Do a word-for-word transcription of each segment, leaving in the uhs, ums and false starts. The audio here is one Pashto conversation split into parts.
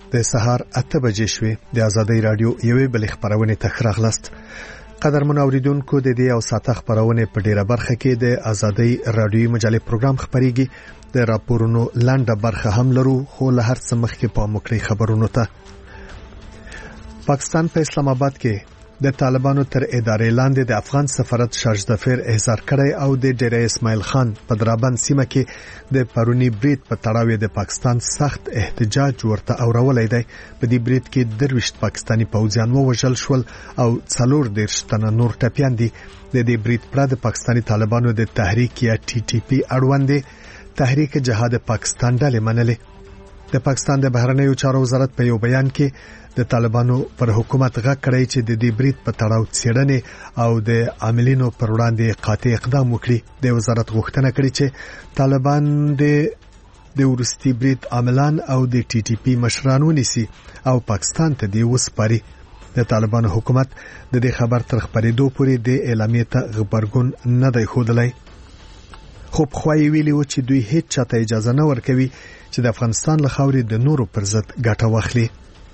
د سهار اته بجې شوې. د ازادۍ رادیو یوې بل خبرونه تخراغلست. قدرمن اوریدونکو د دې او ساته خبرونه په ډیره برخه کې د ازادۍ رادیو مجلې پروګرام خبريږي. د راپورونو لاندې برخه هم لرو، خو له هر څه مخکې په مکرې خبرونو ته. پاکستان په اسلام آباد کې د طالبانو تر ادارې لاندې د افغان سفارت شارج دفیر احضار کړی او د ډیره اسماعیل خان په درابند سیمه کې د پرونی بریټ په تړاو د پاکستان سخت احتجاج ورته اورولای دی. په دې بریټ کې درويشت پاکستانی پوځیان ووژل شول او څلور دیرش تنه نور ټپيان دي. د دې بریټ پر د پاکستانی طالبانو د تحریک یا ټي ټي پی اړوند تحریک جهاد پاکستان ډلې منلې. د پاکستان د بهرنیو چارو وزارت په یو بیان کې د طالبانو پر حکومت غږ کړی چې د دې بریټ په تړاو څېړنې او د عاملینو پر وړاندې قاطع اقدام وکړي. د وزارت غوښتنه کړې چې طالبان د د ورستي بریټ عاملان او د ټي ټي پی مشران ونیسي او پاکستان ته دی وسپاري. د طالبانو حکومت د دې خبر تر خبرېدو پورې د اعلامیې ته خبرګون نه دی ښودلی، خو په خوای ویلي و چې دوی هیڅ چاته اجازه نه ورکوي چې د افغانستان له خاورې د نورو پر ضد ګټه واخلي.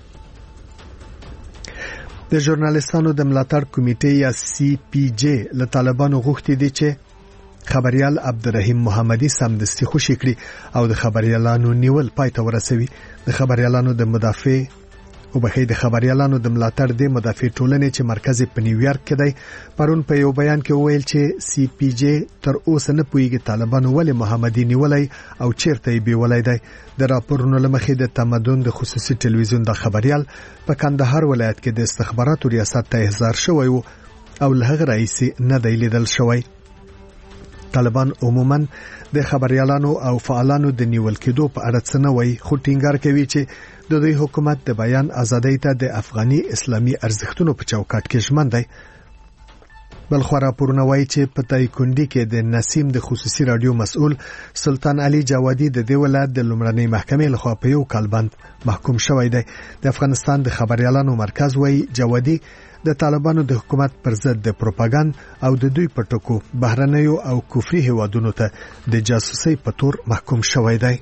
د ژورنالیستانو د ملاتړ کمیټې یا سی پی جی له طالبانو غوښتي دي چې خبريال عبدالرحیم محمدي سمدستي خوشی کړي او د خبريالانو نیول پای ته ورسوي. د خبريالانو د مدافع او بهي د خبريالانو د ملاتړ د مدافع ټولنې چې مرکز په نیویارک کې دی پرون په یو بیان کې وویل چې سی پی جی تر اوسه نه پوهیږي طالبانو ولې محمدي نیولای او چیرته یې بیولای دی. د راپورونو لمخې د تمدن د خصوصي ټلویزیون د خبريال په کندهار ولایت کې د استخباراتو ریاست ته احضار شوی و او له هغه رئیس نه دی لیدل شوی. طالبان عموما د خبريالانو او فعالانو د نیول کېدو په اړه څه نه وایي، خو ټینګار کوي چې د دوی حکومت د بیان ازادۍ ته د افغاني اسلامي ارزښتونو په چوکاټ کې ژمن دی. بل خو راپورونه وایي چې په تایکوندي کې د نسیم د خصوصي رادیو مسؤل سلطان علي جوادي د دې ولایت د لومړنۍ محکمې لخوا په یو کال بند محکوم شوی دی. د افغانستان د خبريالانو مرکز وایي جوادي د طالبانو د حکومت پر ضد د پروپاګاندا او د دوی په ټکو بهرنیو او کفري هیوادونو ته د جاسوسي په تور محکوم شوی دی.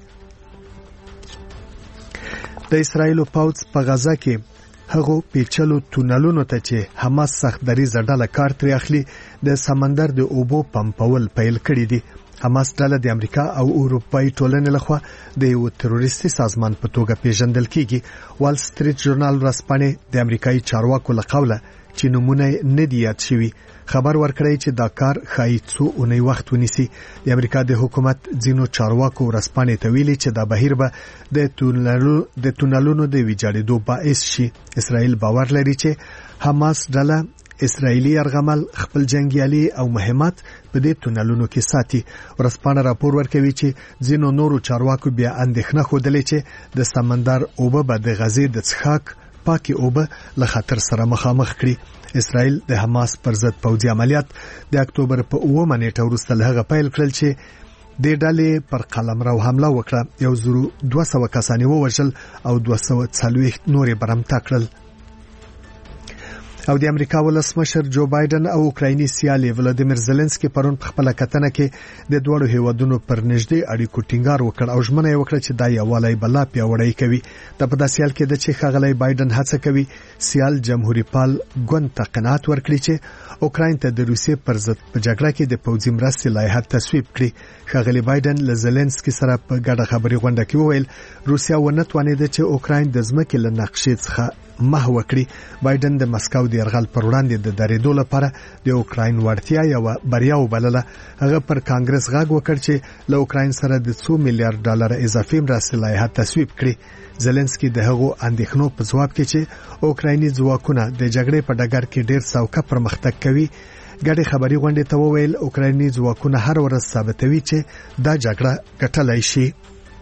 د اسرایل پوځ په غزا کې هغه پیچلو تونلونو ته چې حماس سخت دریزه ډله کار ترې اخلي د سمندر د اوبو پمپول پیل کړی دي. حماس ډله د امریکا او اروپאי ټولنې لخوا د یو تروریستي سازمان په توګه پیژندل کیږي. وال سټریټ ژورنال ورځپاڼې د امریکایي چارواکو له قوله چې نمونه نه دی یاد شوی خبر ورکړی چې دا کار خای څو اونۍ وخت ونیسي. د امریکا د حکومت ځینو چارواکو ورځپاڼې ته ویلي چې دا بهیر به د تونلونو د تونلونو د ویجاړېدو باعث شي. اسرائیل باور لري چې حماس ډله اسرائیلی ارغمل خپل جنگیالي او مهمات په دې تونلونو کې ساتي. ورځپاڼه راپور ورکوي چې ځینو نورو چارواکو بیا اندېښنه خوده چې د سمندر اوبه به د غزې د څښاک پاکي اوبه له خطر سره مخامخ کړي. اسرائیل د حماس پر ضد پوځي عملیات د اکتوبر په اوومه نیټه وروسته له هغه پیل کړل چې د ډلې پر قلمرو حمله وکړه. یو زرو دوه سوه کسان ووژل او دوه سوه څلوېښت نورې برمته کړل. او د امریکا ولسمشر جو بایدن او اوکرایني سیالي ولادیمیر زيلنسکي پرون په خپل کتنه کې د دوړو هیوادونو پر نږدې اړیکو ټینګار وکړ او ژمنه یې وکړه چې دا یووالی بلا پیاوړی کوي. د په داسې حال کې د چې خغلی بایدن هڅه کوي سیال جمهوریت پال ګوند ته قناعت ورکړي چې اوکراین ته د روسیې پر ضد په جګړه کې د پوځي مرستې لایحه تصویب کړي. خغلی بایدن له زيلنسکي سره په ګډه خبري غونډه کې وویل روسیا ونه توانېده چې اوکراین د ځمکې له نقشې څخه محو کړي. بایدن د مسکو د يرغل پر وړاندې د درېدو لپاره د اوکراین وړتیا یو بریا وبلله. هغه پر کانګرس غږ وکړ چې له اوکراین سره د څو میلیارډ ډالر اضافي مرستې لایحه تصویب کړي. زيلنسکي د هغو اندېښنو په جواب کې چې اوکرایني ځواکونه د جګړې په ډګر کې ډېر سوکه پرمختګ کوي ګډه خبري غونډه ته وویل اوکرایني ځواکونه هر ورځ ثابتوي چې دا جګړه ګټلای شي.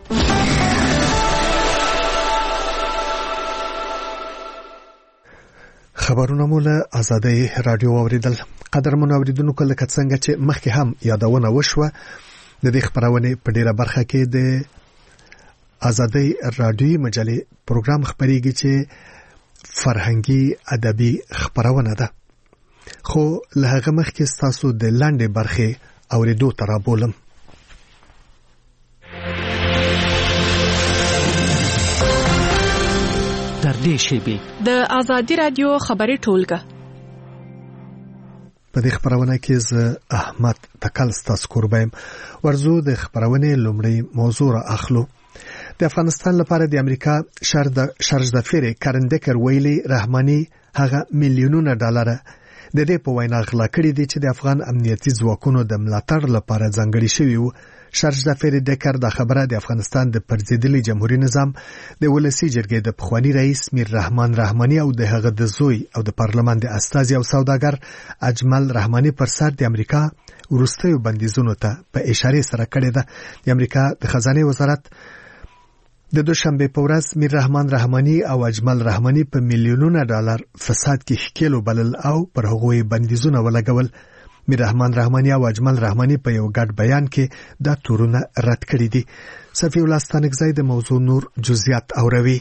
خبرونه مولا ازادۍ رادیو اوریدل. قدرمن اوریدونکو لکه څنګه چې مخکې هم یادونه وشوه د دې خبرونه په ډیره برخه کې د ازادۍ رادیو مجلې پروګرام خبريږي چې فرهنګي ادبي خبرونه ده. خو له هغه مخکې تاسو د لاندې برخه اوریدو تر بولم. نږدې شیبې د آزادي رادیو خبري ټولګه. په دې خبرونه کې ز احمد تکل ستاسو قربایم ورزو د خبرونه لومړی موضوع را اخلو. د افغانستان لپاره د امریکا شارج د فیر کارندکر ویلي رحماني هغه میلیونونه ډالر د دې په وینا غلا کړی دي چې د افغان امنیتي ځواکونو د ملاتړ لپاره ځانګړي شوی وو. شارج د فیر ډکر د خبره د افغانستان د پرزیدلي جمهوریت نظام د ولسی جرګې د پخوانی رئیس میر رحمان رحماني او د هغه د زوی او د پارلمان د استازي او سوداګر اجمل رحماني پر سر د امریکا ورستیو بندیزونو ته په اشاره سره کړی ده. د امریکا د خزانه وزارت د دوشنبه په ورځ میر رحمان رحماني او اجمل رحماني په میلیونونو ډالر فساد کې ښکیلو بلل او پر هغوی بندیزونه ولګول. میر رحمان رحماني او اجمل رحماني په یو ګډ بیان کې دا تورونه رد کړی دي. صفی الله ستانکزی د موضوع نور جزئیات اوروي.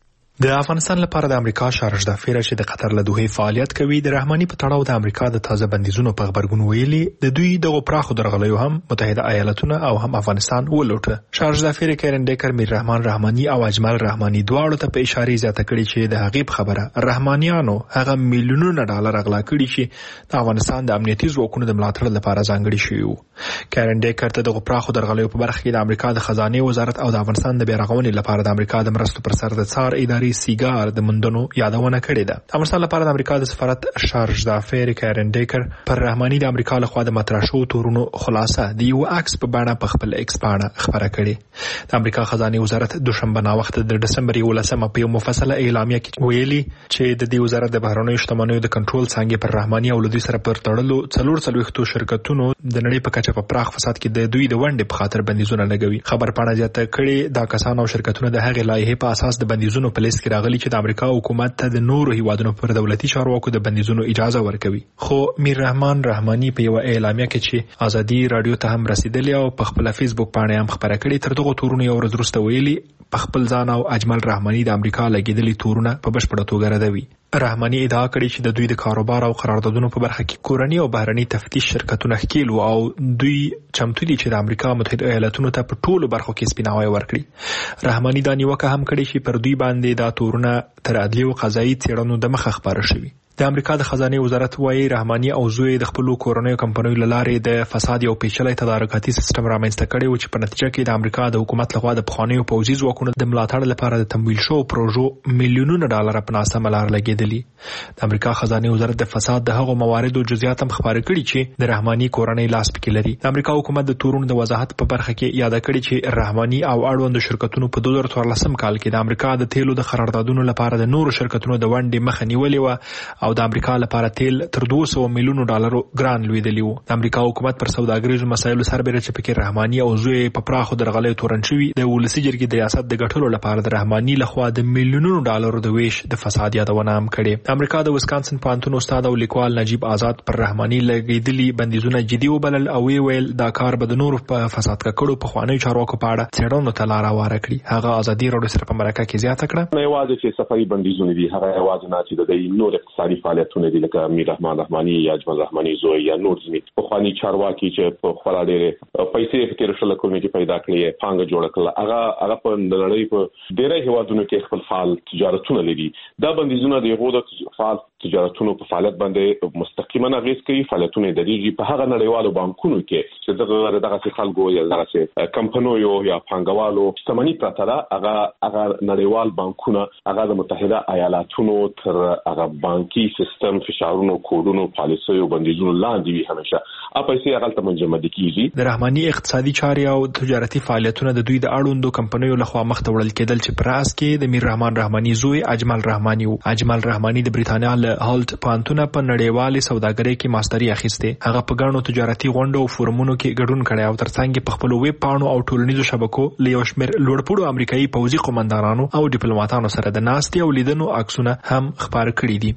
د افغانستان لپاره د امریکا شارج د فیر چې د قطر له دوه فعالیت کوي د رحماني په تړاو د امریکا د تازه بندیزونو په خبرګون ویلي د دوی دغه پراخو درغلیو هم متحده ایالاتونه او هم افغانستان ولوټه. شارج د فیر کارندکر میر رحمان رحماني او اجمل رحماني دواړو ته په اشاره زیاته کړي چې د هغې په خبره رحمانیانو هغه میلیونونه ډالر غلا کړي چې د افغانستان د امنیتي ځواکونو د ملاتړ لپاره ځانګړي شوی وو. کارندکر ته دغه پراخو درغلیو په برخه کې د امریکا د خزانه وزارت او د افغانستان د بیرغونې لپاره د امریکا د مرستو پر سر د څار اداري سیګار د مندونو یادونه کړې ده. افغانستان لپاره د امریکا د سفارت شارج د افیر کارندکر پر رحماني د امریکا لخوا د مطرح شو تورونو خلاصه د یو عکس په بڼه په خپل ایکس باندې خبره کړې. د امریکا خزانه وزارت دوشنبه نا وخت د دسمبر یولسمه په یو مفصله اعلامیه کې ویلي چې د دې وزارت د بهرنیو شتمنیو د کنټرول څنګه پر رحماني او لدوی سره پر تړلو څلور څلويختو شرکتونو د نړۍ په کچه په پراخ فساد کې د دوی د ونډې په خاطر بندیزونه لګوي. خبر پاڼه زیاته کړي دا کسان او شرکتونه د هغې لایحې په اساس د بندیزونو په لیست کې راغلي چې د امریکا حکومت ته د نورو هیوادونو پر دولتي چارواکو د بندیزونو اجازه ورکوي. خو میر رحمان رحماني په یو اعلامیه کې چې آزادي رادیو ته هم رسیدلی او په خپل فیسبوک باندې هم خبره کړې تر دغه تورونو یو ورځ وروسته ویلي په خپل ځان او اجمل رحماني د امریکا لګیدلي تورونه په بشپړه توګه ردوي. رحماني ادعا کړې چې د دوی د کاروبار او قراردادونو په برخه کې کورنی او بهرني تفتیش شرکتونه ښکیل او دوی چمتو دي چې د امریکا متحده ایالاتونو ته په ټولو برخو کې سپیناوی ورکړي. رحماني دا نیوکه هم کړې چې پر دوی باندې دا تورونه تر عدلي او قضایي څېړنو د مخه خبره شوي. د امریکا د خزانه وزارت وايي رحماني او زوی د خپل کورنیو کمپنیو لارې د فساد او پیچلي تدارکاتي سیستم رامنځته کړي او چې په نتیجه کې د امریکا د حکومت لخوا د پخوانیو پوځي ځواکونو د ملاتړ لپاره د تمویل شو پروژو میلیونونه ډالر په ناسمه لار لګیدلي. د امریکا خزانه وزارت د فساد د هغو مواردو جزئیات هم خبرې کړي چې د رحماني کورنۍ لاس پکې لري. د امریکا حکومت د تورونو د وضاحت په برخه کې یاد کړي چې رحماني او اړوند شرکتونو په دوه زره څوارلسم کال کې د امریکا د تیلو د قراردادونو لپاره د نورو شرکتونو د ونډې مخه نیولې و او د امریکا لپاره تیل تر دوه سوه میلیونو ډالرو ګران لویدلی وو. د امریکا حکومت پر سوداګریزو مسایلو سربېره چې پکې رحماني او زوی په پراخو درغلیو تورن شوي د ولسی جرګې د ریاست د ګټلو لپاره د رحماني لخوا د میلیونونو ډالرو د ویش د فساد یادونه هم کړې. د امریکا د وسکانسن پوهنتون استاد او لیکوال نجیب آزاد پر رحماني لګیدلي بندیزونه جدي وبلل او ویل دا کار به د نورو په فساد کړو په خواني چارواکو په اړه څېړنو ته لار هواره کړي. هغه آزادي رادیو سره په مرکه کې زیاته کړه. نه یوازې چې صفایي بندیزونه دي هغه یوازې نه چې د نور اقتصادي فعالیتونه دي میر رحمان رحماني یا اجمل رحماني زوی یا نور ځنی په خواني چارواکي چې په خپل ډېر پیسې فکر شل کوي چې پیدا کړی پانګه جوړ کړل هغه هغه په نړۍ په ډېرې هیوادونو کې خپل فعال تجارتونه لري. دا بندیزونه د یو د فعال تجارتونو په فعالیت باندې مستقیما اغیز کوي. فعالیتونه د دې په هغه نړیوالو بانکونو کې چې دغه دغه خلکو یا دغه کمپنیو یا پانګوالو شتمنۍ پراته ده هغه هغه نړیوال بانکونه هغه د متحده ایالاتونو تر هغه بانکي سیستم فشارونو کوډونو پالیسیو بندیزونو لاندې وي همیشه اپ پیسې هغه ته منجمد کیږي. د رحماني اقتصادي چارې او تجارتي فعالیتونه د دوی د اړوندو کمپنیو لخوا مخته وړل کېدل چې پر اس کې د میر رحمان رحماني زوی اجمل رحماني او اجمل رحماني د بریتانیا له هالت پوهنتون په نړیوالې سوداګرۍ کې ماستري اخیسته. هغه په ګڼو تجارتي غونډو او فورمونو کې ګډون کړی او ترڅنګ په خپل ویب پاڼو او ټولنیزو شبکو له یو شمېر لوړپوړو امریکایي پوځي قومندانانو او ډیپلوماټانو سره د ناستې او لیدنو عکسونه هم خبر کړي دي.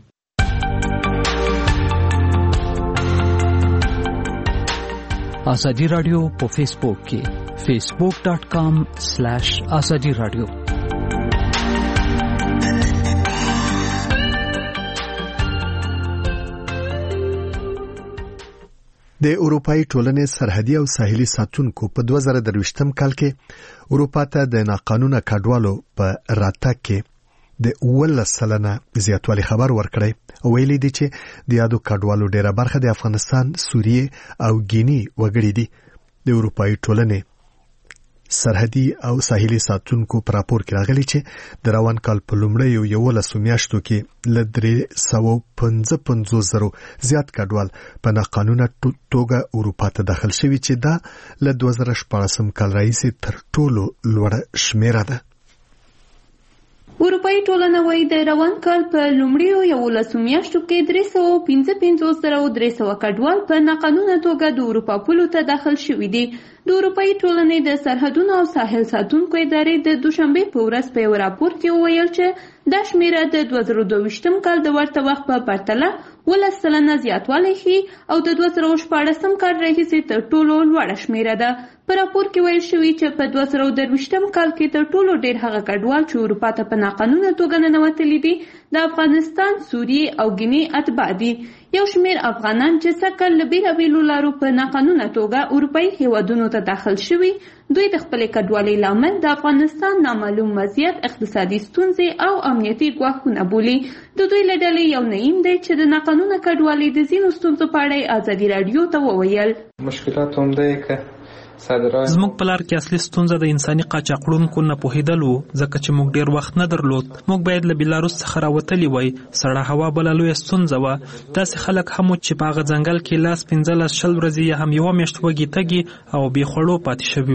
آزادی رادیو په فیسبوک کې فیسبوک ډاٹ کام سلیش آزادی رادیو. د اروپאי ټولنې سرحدي او ساحلي ساتونکو په دوه زره درویشتم کال کې اروپا ته د ناقانونه کډوالو په راتګ کې د ولس سلنه زیاتوالی خبر ورکړی او ویلي دي چې د یادو کډوالو ډیره برخه د افغانستان، سوریه او ګینی وګړي دي. د اروپאי ټولنې سرحدي او ساحلي ساتونکو پر راپور کې راغلي چې د روان کال په لومړیو یولسو میاشتو کې له درې سوه پنځه پنځوس زرو زیات کډوال په ناقانونه توګه اروپا ته داخل شوي چې دا له دوه زره شپاړسم کال راهیسې تر ټولو لوړه شمیره ده. اروپאי ټولنه وايي د روان کال په لومړیو یولسو میاشتو کې درې سوه پنځه پنځوس زره او درې سوه کډوال په ناقانونه توګه د اروپا پولو ته داخل شوي دي. د اروپאי ټولنې د سرحدونو او ساحل ساتونکو ادارې د دوشنبه په ورځ په یو راپور کې وویل چې دا شمیره د دوه زره دوه ویشتم کال د ورته وخت په پرتله ولس سلنه زیاتوالی ښیي او د دوه زره شپاړسم کال راهیسې تر ټولو لوړه شمیره ده. په راپور کې ویل شوي چې په دوه زره درویشتم کال کې تر ټولو ډیر هغه کډوال چې اروپا ته په ناقانونه توګه ننوتلي دي د افغانستان، سوریه او ګینی اتباع دي. یو شمیر افغانان چې سکل له بیلابیلو لارو په ناقانونه توګه اروپאי هیوادونو ته داخل شوي، دوی د خپلې کډوالۍ لامل د افغانستان نامعلوم وضعیت، اقتصادي ستونزې او امنیتي ګواښونه بولي. د دوی له ډلې یو نعیم دی چې د ناقانونه کډوالۍ د ځینو ستونزو په اړه ازادي راډیو ته وویل. مشکلات هم دی که زموږ په لار کې اصلي ستونزه د انساني قاچاقړونکو نه پوهېدل و، ځکه چې موږ ډېر وخت نه درلود. موږ باید له بیلاروس څخه راوتلي وای. سړه هوا بله لویه ستونزه وه. داسې خلک هم چې په هغه ځنګل کې لاس پنځلس شل ورځې یا هم یوه میاشت وږي تږي او بې خوړو پاتې شوي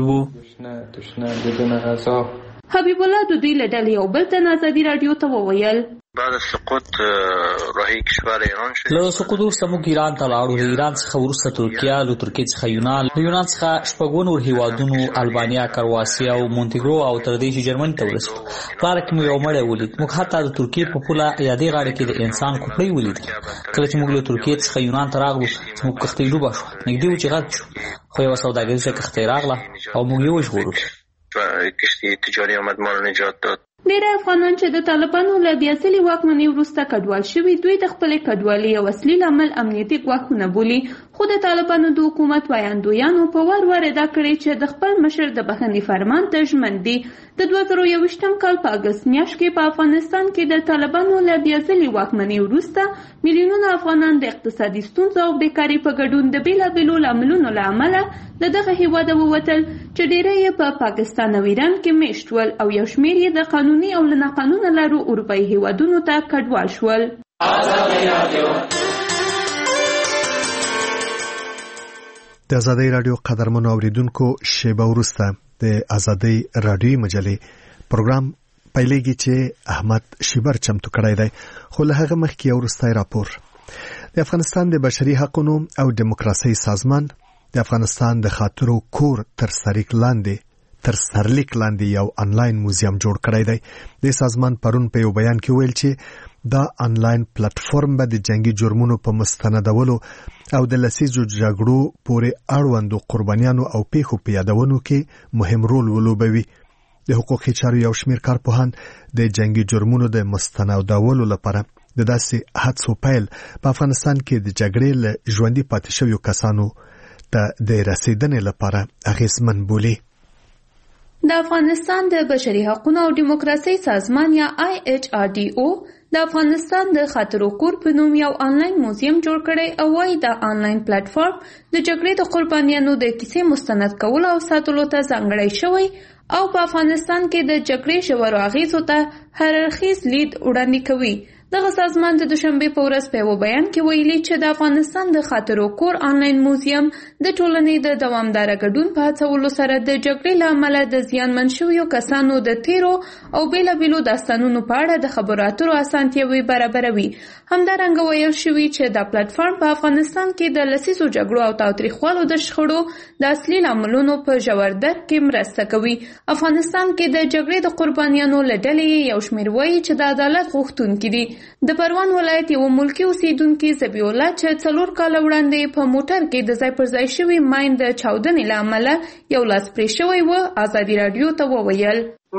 وو. حبیب الله د دوی له ډلې یو بل تن ازادي راډیو ته وویل. بعد سقوط راهي کشور ایران شد. له سقوط وروسته موږ ایران ته لاړو. له ایران څخه وروسته ترکیه، له ترکیې څخه یونان، له یونان څخه شپږ نور هیوادونو البانیا، کرواسیا او مونټیګرو او تر دې چې جرمني ته ورسېدو. په لاره کې مو یو مړی ولید. موږ حتی د ترکیې په پوله یا دې غاړه کې د انسان کوپړۍ ولیدل. کله چې موږ له ترکیې څخه یونان ته راغلو، زموږ کښتۍ ډوبه شوه. نږدې و چې غرق شو، خو یوه سوداګریزه کښتۍ راغله او موږ یې وژغورلو. کشتی تجاري آمد ما رو نجات داد. ډېر افغانان چې د طالبانو له بیاصلي واکمنۍ وروسته کډوال شوي، دوی د خپلې کډوالۍ یو اصلي لامل امنیتي ګواښونه بولي. خو د طالبانو د حکومت وایاندویانو په وار وار ادعا کړې چې د خپل مشر د بخښنې فرمان ته ژمن دي. د دوه زره یوویشتم کال په اګست میاشت کې په افغانستان کې د طالبانو له بیاصلي واکمنۍ وروسته میلیونونه افغانان د اقتصادي ستونزو او بیکارۍ په ګډون د بېلابېلو لاملونو له امله له دغه هېواده ووتل، چې ډېری یې په پاکستان او ایران کې میشت ول او یو شمېر یې د قانوني او له ناقانونه لارو اروپאי هېوادونو ته کډوال شول. د ازادۍ راډیو قدرمنو اوریدونکو، شیبه وروسته د ازادۍ راډیوي مجلې پروګرام پیلېږي چې احمد شیبر چمتو کړی دی. خو له هغه مخکې یو وروستی راپور. د افغانستان د بشري حقوقو او دیموکراسۍ سازمان د افغانستان د خاطرو کور تر سرلیک لاندې تر سرلیک لاندې یو انلاین موزیم جوړ کړی دی. د سازمان پرون په یو بیان کې ویل چې دا انلاین پلیټفارم به د جنگي جرمونو په مستندولو او د لسیزو جګړو پورې اړوندو قربانیانو او پیښو په یادونو کې مهم رول ولوبوي. د حقوقي چارو یو شمېر کارپوهان د جنگي جرمونو د مستندولو لپاره د داسې هڅو پیل په افغانستان کې د جګړې له ژوندي پاتې شویو کسانو ته د رسیدنې لپاره اغېزمن بولي. د افغانستان د بشري حقوقو او دیموکراسۍ سازمان یا آی ایچ آر ډي او د افغانستان د خاطرو کور په نوم یو انلاین موزیم جوړ کړی او وايي دا انلاین پلیټفارم د جګړې د قربانیانو د کیسې مستند کولو او ساتلو ته ځانګړی شوی او په افغانستان کې د جګړې ژورو اغېزو ته هررخیز لید وړاندې کوي. دغه سازمان د دوشنبه په ورځ په یو بیان کې ویلي چې د افغانستان د خاطرو کور انلاین موزیم د ټولنې د دوامداره ګډون په هڅولو سره د جګړې له امله د زیانمن شویو کسانو د تیرو او بېلابېلو داستانونو په اړه د خبرو اترو اسانتیاوې برابروي. همدارنګه ویل شوي چې دا پلیټفارم په افغانستان کې د لسیزو جګړو او تاوتریخوالو د شخړو د اصلي لاملونو په ژور درک کې مرسته کوي. افغانستان کې د جګړې د قربانیانو له ډلې یو شمېر وایي چې د عدالت غوښتونکي دي. د پروان ولایت یو ملکی اوسیدونکي ذبیح الله چې څلور کاله وړاندې په موټر کې د ځای پر ځای شوي ماین د چاودنې له امله یو لاس پرې شوی و ازادي راډیو ته وویل.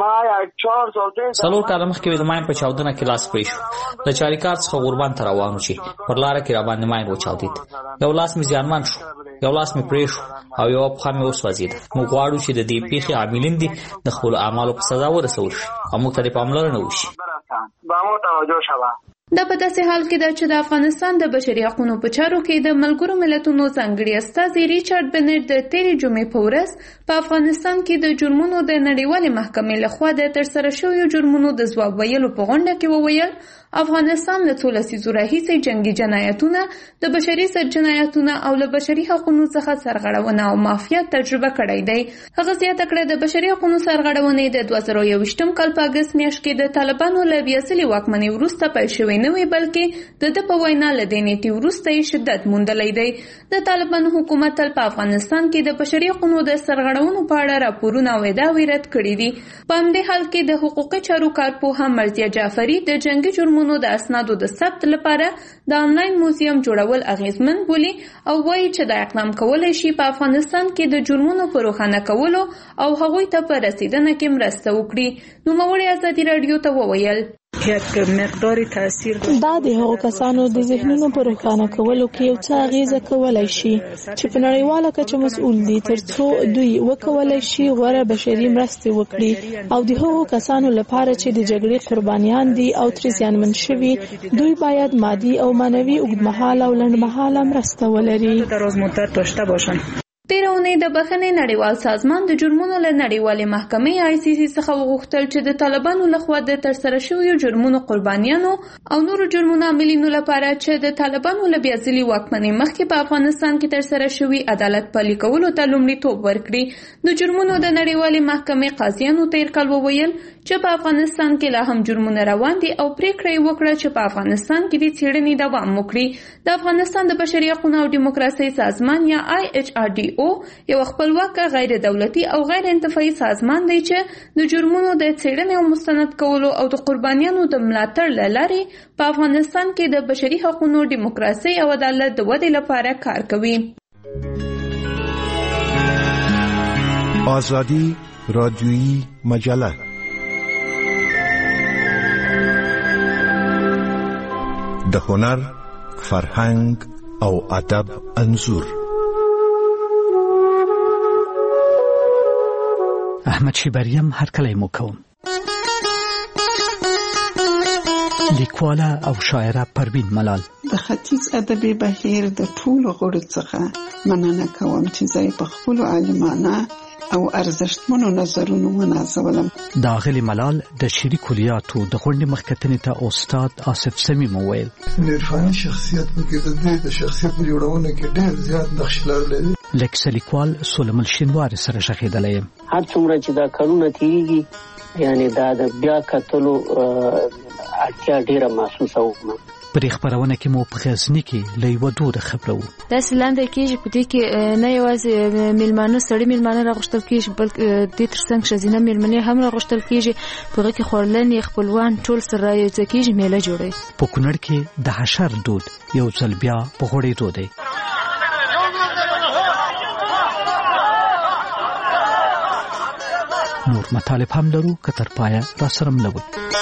څلور کاله مخکې د ماین په چاودنه کې لاس پرې شو. له چاریکار څخه غوربند ته روان و چې پر لاره کې راباندې ماین وچاودېد. یو لاس مې زیانمن شو، یو لاس مې پرې شو او یوه پښه مې وسوځېده. موږ غواړو چې د دې پیښې عاملین دي د خپلو اعمالو په سزا ورسول شي او موږ ته دې پاملرنه وشي. به مو توجه شوه. دا په داسې حال کې ده چې د افغانستان د بشري حقوقو په چارو کې د ملګرو ملتونو ځانګړي استازي ریچارډ بنټ د تیرې جمعې په ورځ په افغانستان کې د جرمونو د نړیوالې محکمې لخوا د ترسره شویو جرمونو د ځواب ویلو په غونډه کې وویل افغانستان له څو لسیزو راهیسې جنگي جنایتونه د بشري ضد جنایتونه او له بشري حقوقو څخه سرغړونه او مافیا تجربه کړې ده. هغه زیاته کړه د بشري حقوقو سرغړونې د دوه زره یوویشتم کال په اګست میاشت کې د طالبانو له بیا ځلې واکمنۍ وروسته پیل شوې نه وي، بلکې د ده په وینا له دې نیټې وروسته یې شدت موندلی دی. د طالبانو حکومت تل په افغانستان کې د بشري حقوقو د سرغړونو په اړه راپورونه او ادعاوې رد کړي دي. په همدې حال کې د حقوقي چارو کارپوه مرضیه جعفري د جنگي جرمونو د اسنادو د ثبت لپاره د آنلاین موزیم جوړول اغیزمن بولي او وایي چې دا اقدام کولی شي په افغانستان کې د جرمونو په روښانه کولو او هغوی ته په رسیدنه کې مرسته وکړي. نوموړي ازادي راډیو ته وویل دا د هغو کسانو د ذهنونو په روښانه کولو کې یو څه اغیزه کولای شي چې په نړیواله کچه مسؤل دي ترڅو دوی وکولای شي غوره بشري مرستې وکړي او د هغو کسانو لپاره چې د جګړې قربانیان دي او ترې زیانمن شوي دوی باید مادي او معنوي اوږدمهاله او لنډمهاله مرسته ولري. تیره اونۍ د بخښنې نړیوال سازمان د جرمونو له نړیوالې محکمې آی سی سی څخه وغوښتل چې د طالبانو لخوا د ترسره شویو جرمونو قربانیانو او نورو جرمونو عاملینو لپاره چې د طالبانو له بیا ځلې واکمنۍ مخکې په افغانستان کې ترسره شوي عدالت پلي کولو ته لومړیتوب ورکړي. د جرمونو د نړیوالې محکمې قاضیانو تیر کال وویل چې په افغانستان کې لا هم جرمونه روان دي او پریکړه یې وکړه چې په افغانستان کې د څېړنې دوام وکړي. د افغانستان د بشري حقوقو او ډیموکراسۍ سازمان یا آی ایچ آر ډي او یو خپلواک غیر دولتي او غیر انتفاعي سازمان دی چې د جرمونو د څېړنې او مستند کولو او د قربانیانو د ملاتړ له لارې په افغانستان کې د بشري حقوقو، ډیموکراسۍ او عدالت د ودې لپاره کار کوي. آزادی رادیویی مجله د هنر، فرهنګ او ادب انځور. احمد شیبریم هر کله مو کوم. لیکواله او شاعره پروین ملال د ختیځ ادبي بهیر د ټولو غړو څخه مننه کوم چې زه په خپل عالمانه او ارزښتمنو نظرونو ونازولم. د اغلی ملال د شعري کلیاتو د غونډې مخکتنې ته استاد آصف سمیم وویل عرفاني شخصیت پکې د د شخصیت په جوړونه کې ډېر زیات نقش لري. لیکس لیکوال سولمل شینوار سره شهیدلی یم. هر څومره چې دا کارونه تیریږي یعنی دا د بیا کتلو اړتیا ډیره محسوسه وم. پرې خبرونه کې مو په غزنی کې له یو دوه خبرو دا سلاندې کېږي په دې کې نه یوازې میلمانه سړی میلمانه راغشتل کېږي بلکې د ترڅنګ شزینه میلمنه هم راغشتل کېږي په هغه کې خورلن خپلوان ټول سره یو ځای کېږي میله جوړي. په کونړ کې د حشر دود یو ځل بیا په غوړې دود دی. نور مطالب هم لرو که تر پایه را سره ملوي.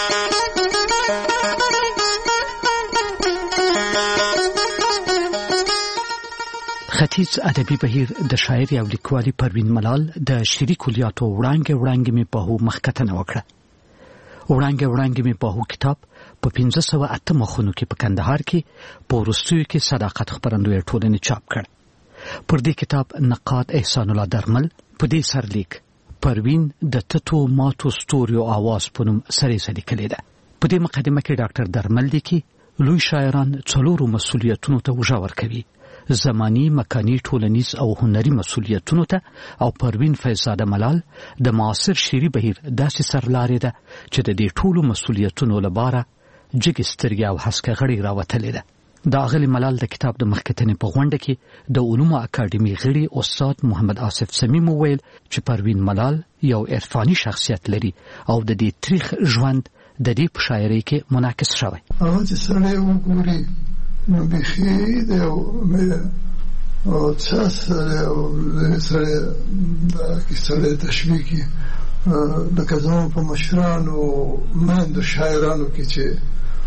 ختیځ ادبي بهیر د شاعري او لیکوالي پروین ملال د شعري کلیاتو وړاندې وړاندې می په هو مخکتنه وکړه. وړاندې وړاندې می په هو کتاب په پنځه سوه اته مخونو کې په کندهار کې په وروستیو کې صداقت خبرندوی ټولنې چاپ کړ. پر دې کتاب نقاد احسان الله درمل په دې سرلیک پروین د تتو ماتو ستوریو आवाज په نوم سره سره لیکلې ده. په دې مقدمه کې ډاکټر درمل لیکي لوی شاعران څلورو مسؤلیتونو ته وژور کوي: زمانی، مکانی، ټولنیز او هنري مسؤلیتونو ته. او پروین فیضزاده ملال د معاصر شعري بهیر داسې سرلارې ده چې د دې ټولو مسؤلیتونو لپاره جګسترګي او هسکه غړي راوتلې ده. د اغلی ملال د کتاب د مخکتنې په غونډه کې د علومو اکاډمي غړي استاد محمد آصف سمیم وویل چې پروین ملال یو عرفاني شخصیت لري او د دې تاریخ ژوند د دې په شاعرۍ کې منعکس شوی. هغه چې سړی وګوري نو بخي د او څه سره سره د کیسې تشبیه کې د کزان په مشرانو مند شاعرانو کې چې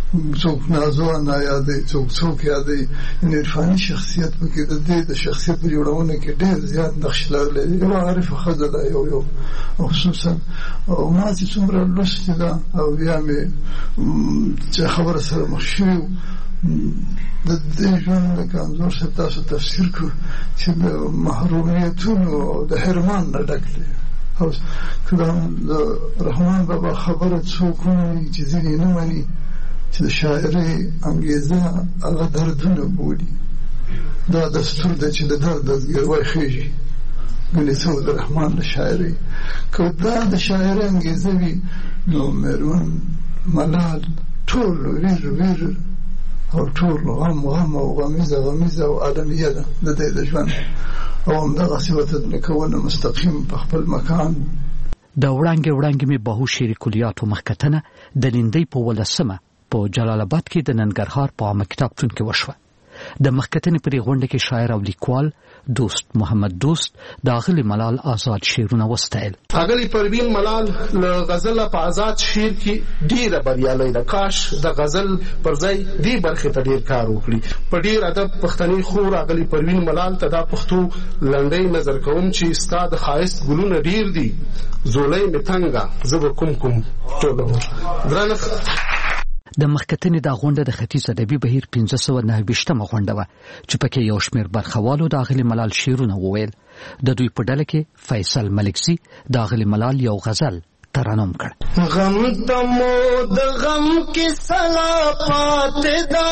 څوک نازوانه یادې څوک څوک یادې عرفاني شخصیت پکې د دې د شخصیت په جوړونه کې ډېر زیات نقش لرلی یو عارفه ښځه ده یو یو خصوصا ما چې څومره لوستې ده او بیا مې چې خبره سره مخ شوي د دې ژوند لکه انځور صاحب تاسو تفسیر کړو چې د محرومیتونو او د حرمان نه ډک دی او که د رحمان بابا خبره څوک ومني چې ځینې نه مني چې د شاعرۍ انګېزه هغه دردونه بولي دا دستور دی چې د درد دستګیروی خېږي ګنې څه د رحمان د شاعرۍ که دا د شاعرۍ انګېزه وي نو میرمن ملال ټول ویر ویر او ټول غم غم او غمیزه غمیزه او عالمیه ده د دې د ژوند او همدغسې ورته لیکونه مستقیم په خپل مکان د وړانګې وړانګې مې باهو شعري کلیاتو مخکتنه د لیندۍ په ولسمه په جلال آباد کې د ننګرهار په عامه کتابتون کې وشوه. د مخکتنې پرې غونډه کې شاعر او لیکوال دوست محمد دوست د اغلې ملال آزاد شعرونه وستایل. اغلې پروین ملال له غزل په آزاد شعر کې ډیره بریالۍ ده. کاش د غزل پر ځای دې برخې ته ډیر کار وکړي. په ډیر ادب پښتني خور اغلې پروین ملال ته دا پښتو لنډۍ نظر کوم چې ستا د ښایست ګلونه ډیر دي زولۍ مې تنګه زه به کوم کوم ټوله درنښ. د مخکتنې دا غونډه د ختیځ ادبي بهیر پنځه سوه نهه ویشتمه غونډه وه چې پکې یو شمېر برخوالو د اغلې ملال شعرونه وویل. د دوی په ډله کې فیصل ملکزي د اغلې ملال یو غزل ترنم کړ. غم تمو د غم کې سلا پاتې ده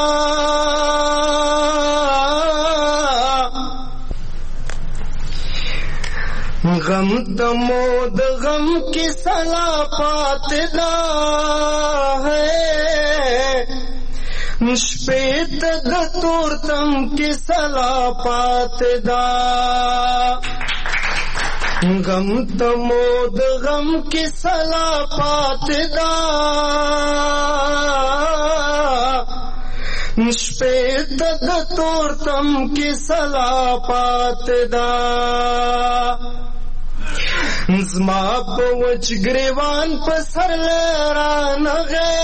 غم تمو د غم کی سلا پاتې ده شپې ته د تورتم کی سلا پاتې ده غم تمو د غم کی سلا پاتې ده شپې ته د تورتم کی سلا پاتې ده زما په وچ ګریوان په سر لرانغه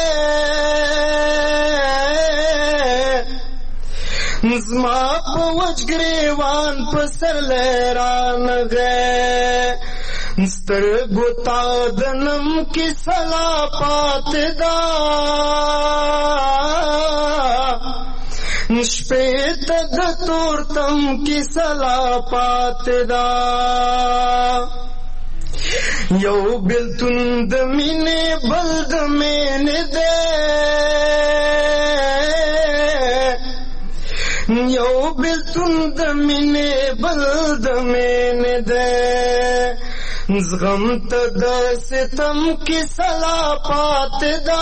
زما په وچ ګریوان په سر لرانغه سترګو تا د نم کې سلا پاتې ده شپې ته د تورتم کې سلا پاتې ده یو بلتون د مینې بل د مینې ده یو بلتون د مینې بل د مینې ده زغم ته د ستم کې سلا پاتې ده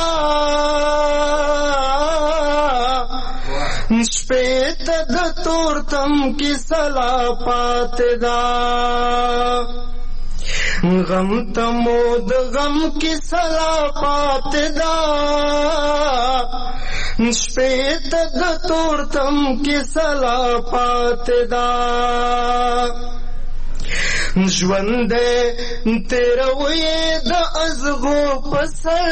شپې ته د تورتم کې سلا پاتې ده غم تمو د غم کی سلا پاتې ده شپې ته د تورتم کی سلا پاتې ده ژوند تیروي د ازغو په سر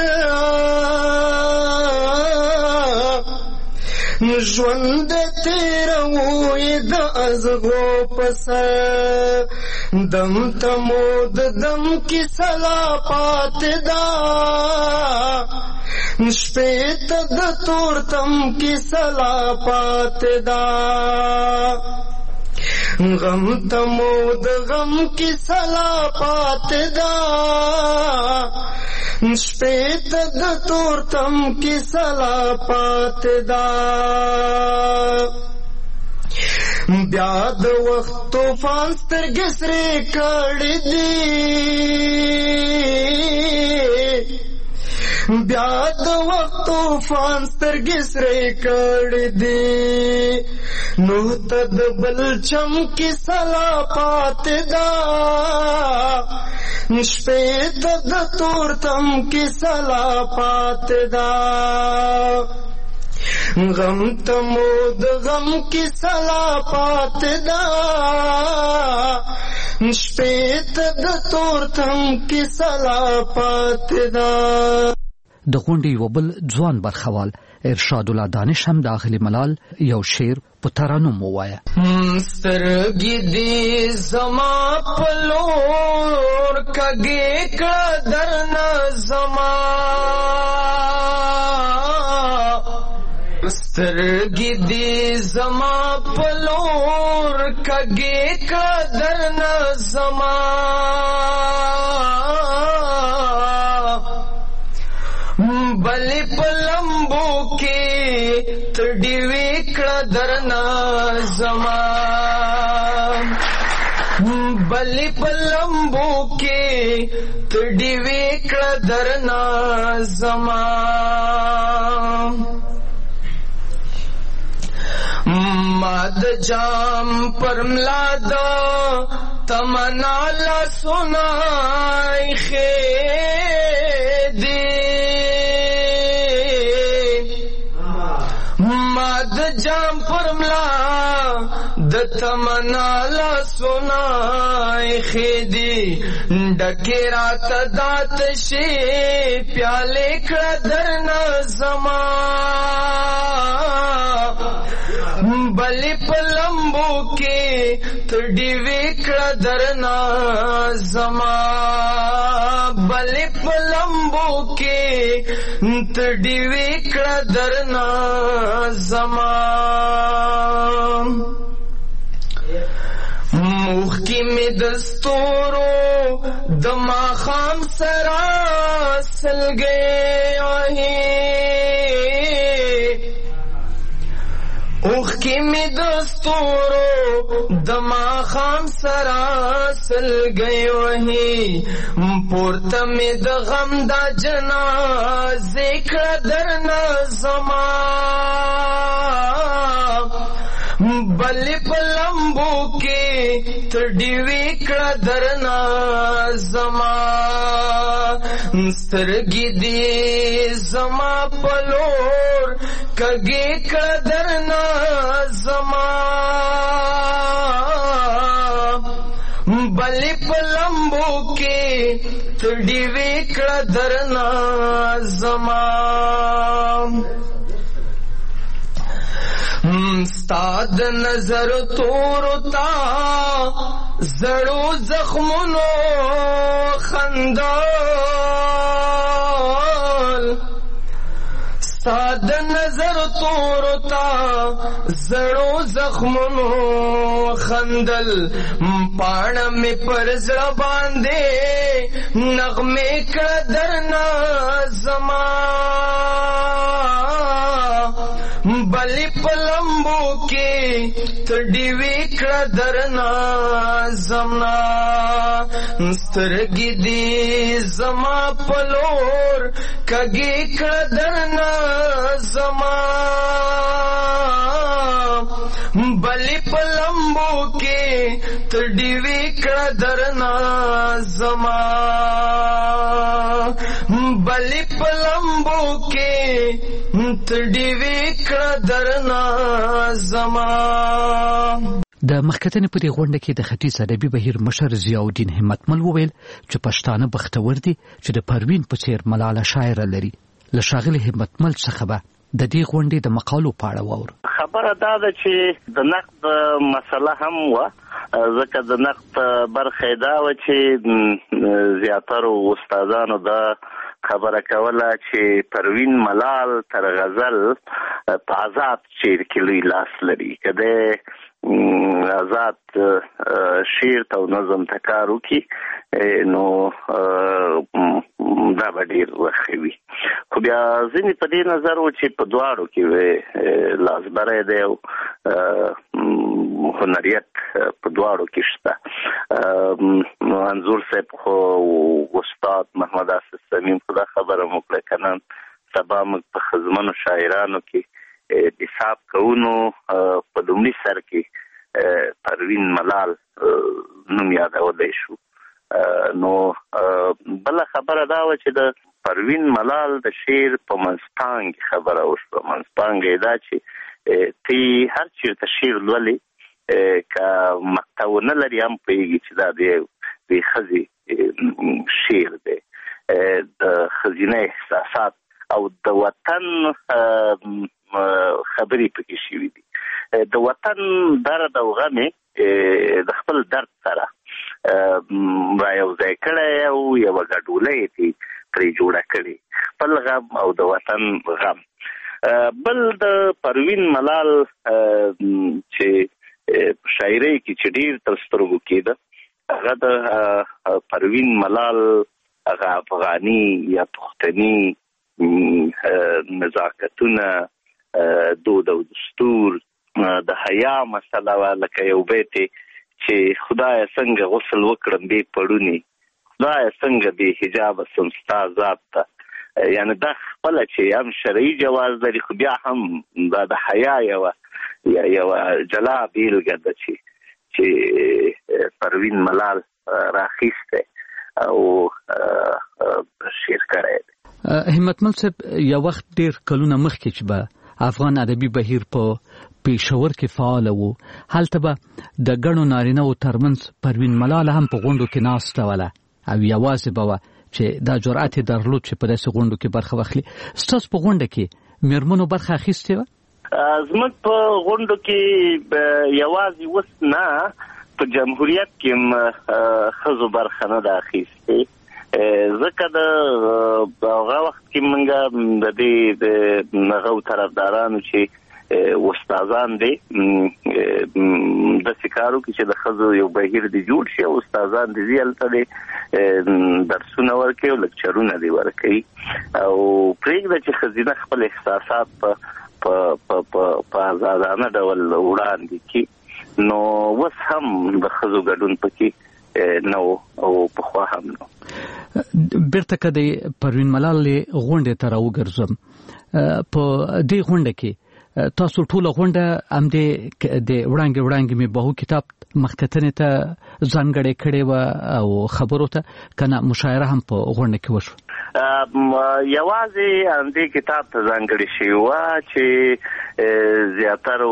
ژوند تیروي د ازغو په سر دم تمو د دم کی سلا پاتې ده شپې ته د تورتم کی سلا پاتې ده غم تمو د غم کی سلا پاتې ده شپې ته د تورتم کی سلا پاتې ده بیا د وخت طوفان سترګې سرې کړې دي بیا د وخت طوفان سترګې سرې کړې دي نو ته د بل چم کې سلا پاتې ده شپې ته د تورتم کې سلا پاتې ده غم تمو د غم کی سلا پاتې ده شپې ته د تورتم کی سلا پاتې ده. د غونډې یو بل ځوان برخوال ارشاد الله دانش هم داخلي ملال یو شعر په ترانوم ووایه. سترګې دې زما په لور کږې کړه درنه زما سترګې دې زما په لور کږې کړه درنه زما بلې په لمبو کې تر ډیوې کړه درنه زما بلې په لمبو کې تر ډیوې کړه درنه زما ما د جام پر ملا د تمنا لاسونه ایښې دي ما د جام پر ملا د تمنا لاسونه ایښې دي ډکې راته دا تشې پیالې کړه درنه زما بلې په لمبو کې تر ډیوې کړه درنه زما بلې په لمبو کې تر ډیوې کړه درنه زما موخکې مې د ستورو د ماښام سره سلګۍ وهي اوښکې مې د ستورو د ماښام سره سلګۍ وهي پورته مې د غم دا جنازې کړه درنه زما بلې په لمبو کې تر ډیوې کړه درنه زما سترګې دې زما په لور کږې کړه درنه زما بلې په لمبو کې تر ډیوې کړه درنه زما ستا د نظر تورو تا زړو زخمونو خندل ستا د نظر تورو تا زړو زخمونو خندل پاڼه مې پر زړه باندې نغمې کړه درنه زما بلې په لمبو کې تر ډیوې کړه درنه زما سترګې دې زما په لور کږې کړه درنه زما بلې په لمبو کې تر ډیوې کړه درنه زما بلې په لمبو کې تر ډیوې کړه درنه زما. د مخکتنې په دې غونډه کې د ختیځ ادبي بهیر مشر ضیاءالدین همتمل وویل چې پښتانه بختور دي چې د پروین په څیر ملاله شاعره لري. له ښاغلي همتمل څخه به د دې غونډې د مقالو په اړه واورو. خبره دا ده چې د نقد مسله هم وه، ځکه د نقد برخه دا وه چې زیاترو استادانو دا خبره کوله چې پروین ملال تر غزل په آزاد شعر کې لوی لاس لري. که د آزاد شعر ته او نظم ته کار وکړي نو دا به ډېر ښه وي. خو بیا ځینې په دې نظر و چې په دواړو کې لاسبری دی او هنریت په دواړو کې شته. منظور صاحب خو استاد محمد اسد صمیم خو دا خبره مو کړه که نن سبا موږ په ښځمنو شاعرانو کې د حساب کوونو په لومړي سر کې پروین ملال نوم یادولی شو. نو بله خبره دا وه چې د پروین ملال د شعر په منځپانګې خبره وشوه. منځپانګه یې دا چې تی هر چېرته شعر لولې که مقطع ونه لري هم پوهېږي چې دا د یوې ښځې شعر دی. د ښځینه احساسات او د وطن خبرې پکې شوي دي. د وطن درد او غم د خپل درد سره را یو ځای کړی او یوه ګډوله یې پرې جوړه کړې، خپل غم او د وطن غم. بل د پروین ملال چې شاعرۍ کې چې ډېر تر سترګو کېده، هغه د پروین ملال هغه افغاني یا پښتني نزاکتونه، دود او دستور، د حیا مسله وه، لکه یو بیت چې خدایه څنګه غسل وکړم بې پړونې، خدایه څنګه بې حجابه سم ستا ذات ته. یعنې دا خپله چې هم شرعي جواز لري، خو بیا هم دا د حیا یوه یوه جلا بیلګه ده چې چې پروین ملال راخیستی او شعر کړی دی. همتمل صاحب، یو وخت ډېر کلونه مخکې چې به افغان ادبي بهیر په پېښور کې فعال و، هلته به د ګڼو نارینه‌و ترمنځ پروین ملال هم په غونډو کې ناسته وله او یوازې به وه چې دا جرأت یې درلود چې په داسې غونډو کې برخه واخلي. ستاسو په غونډه کې مېرمنو برخه اخیستې وه؟ زموږ په غونډو کې یوازې اوس نه، په جمهوریت کې هم ښځو برخه نه ده اخیستې، ځکه د هغه وخت کې موږ د دې د هغه طرفدارانو چې استادان دي داسې کار وکړي چې د ښځو یو بهیر دې جوړ شي او استادان دې ځي هلته دې درسونه ورکوي او لکچرونه دې ورکوي او پرېږده چې ښځینه خپل احساسات په په آزادانه ډول وړاندې کړي. نو اوس هم د ښځو ګډون پکې نه و او پخوا هم نه. بیرته که د پروین ملال غونډې ته راوګرځم، په دې غونډه کې تاسو ټوله غونډه همدې د وړاندې وړاندې مې بهو کتاب مخکتنې ته ځانګړې کړې وه او خبرو ته، که نه مشاعره هم په غونډه کې وشوه؟ یوازې همدې کتاب ته ځانګړې شوې وه چې زیاترو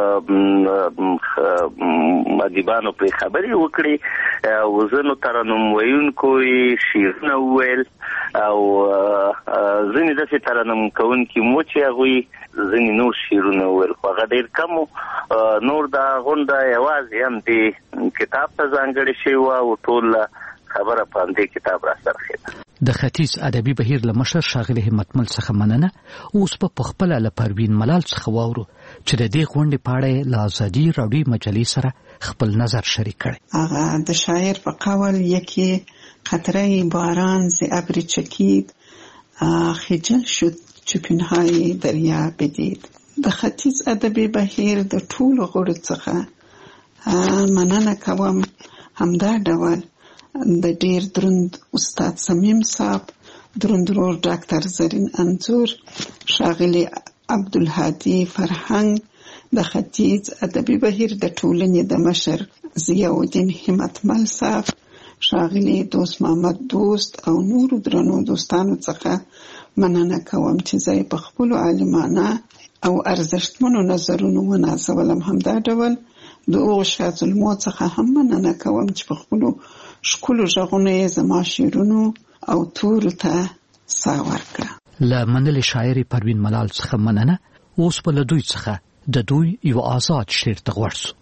ادیبانو پرې خبرې وکړي او ځینو ترنم ویونکو یې شعرونه وویل او ځینې داسې ترنم کوونکي مو چې هغوی ځینې نور شعرونه وویل، خو هغه ډېر کم و. نور دا غونډه یوازې هم دې کتاب ته ځانګړې شوې وه او ټول خبره په همدې کتاب را څرخېده. د ختیځ ادبي بهیر له مشر ښاغلي همتمل څخه مننه. اوس به پخپله له پروین ملال څخه واورو چې د دې غونډې په اړه یې له ازادي راډیو مجلې سره خپل نظر شریک کړی. هغه د شاعر په قول یکی قطره باران ز ابر چکید خجل شد چو پنهای دریا بدید. د ختیځ ادبي بهیر د ټولو غړو څخه مننه کوم همدا ډول د ډیر دروند استاد سمیم صاحب، دروندرور ډاکټر زرین انځور، ښاغلي عبدالهادي فرهنګ، د ختیځ ادبي بهیر د ټولنې د مشر ضیاءالدین همتمل صاحب، ښاغلي دوست محمد دوست او نورو درنو دوستانو څخه مننه کوم چې زه په خپلو عالمانه او ارزښتمنو نظرونو ونازولم. همدا ډول د هغو شاظلمو څخه هم مننه کوم چې په خپلو ښکلو غږونو یې زما شعرونو او تورو ته ساه ورکړه. له منلې شاعرې پروین ملال څخه مننه. اوس به له دوی څخه د دوی یو آزاد شعر ته غوږ شو.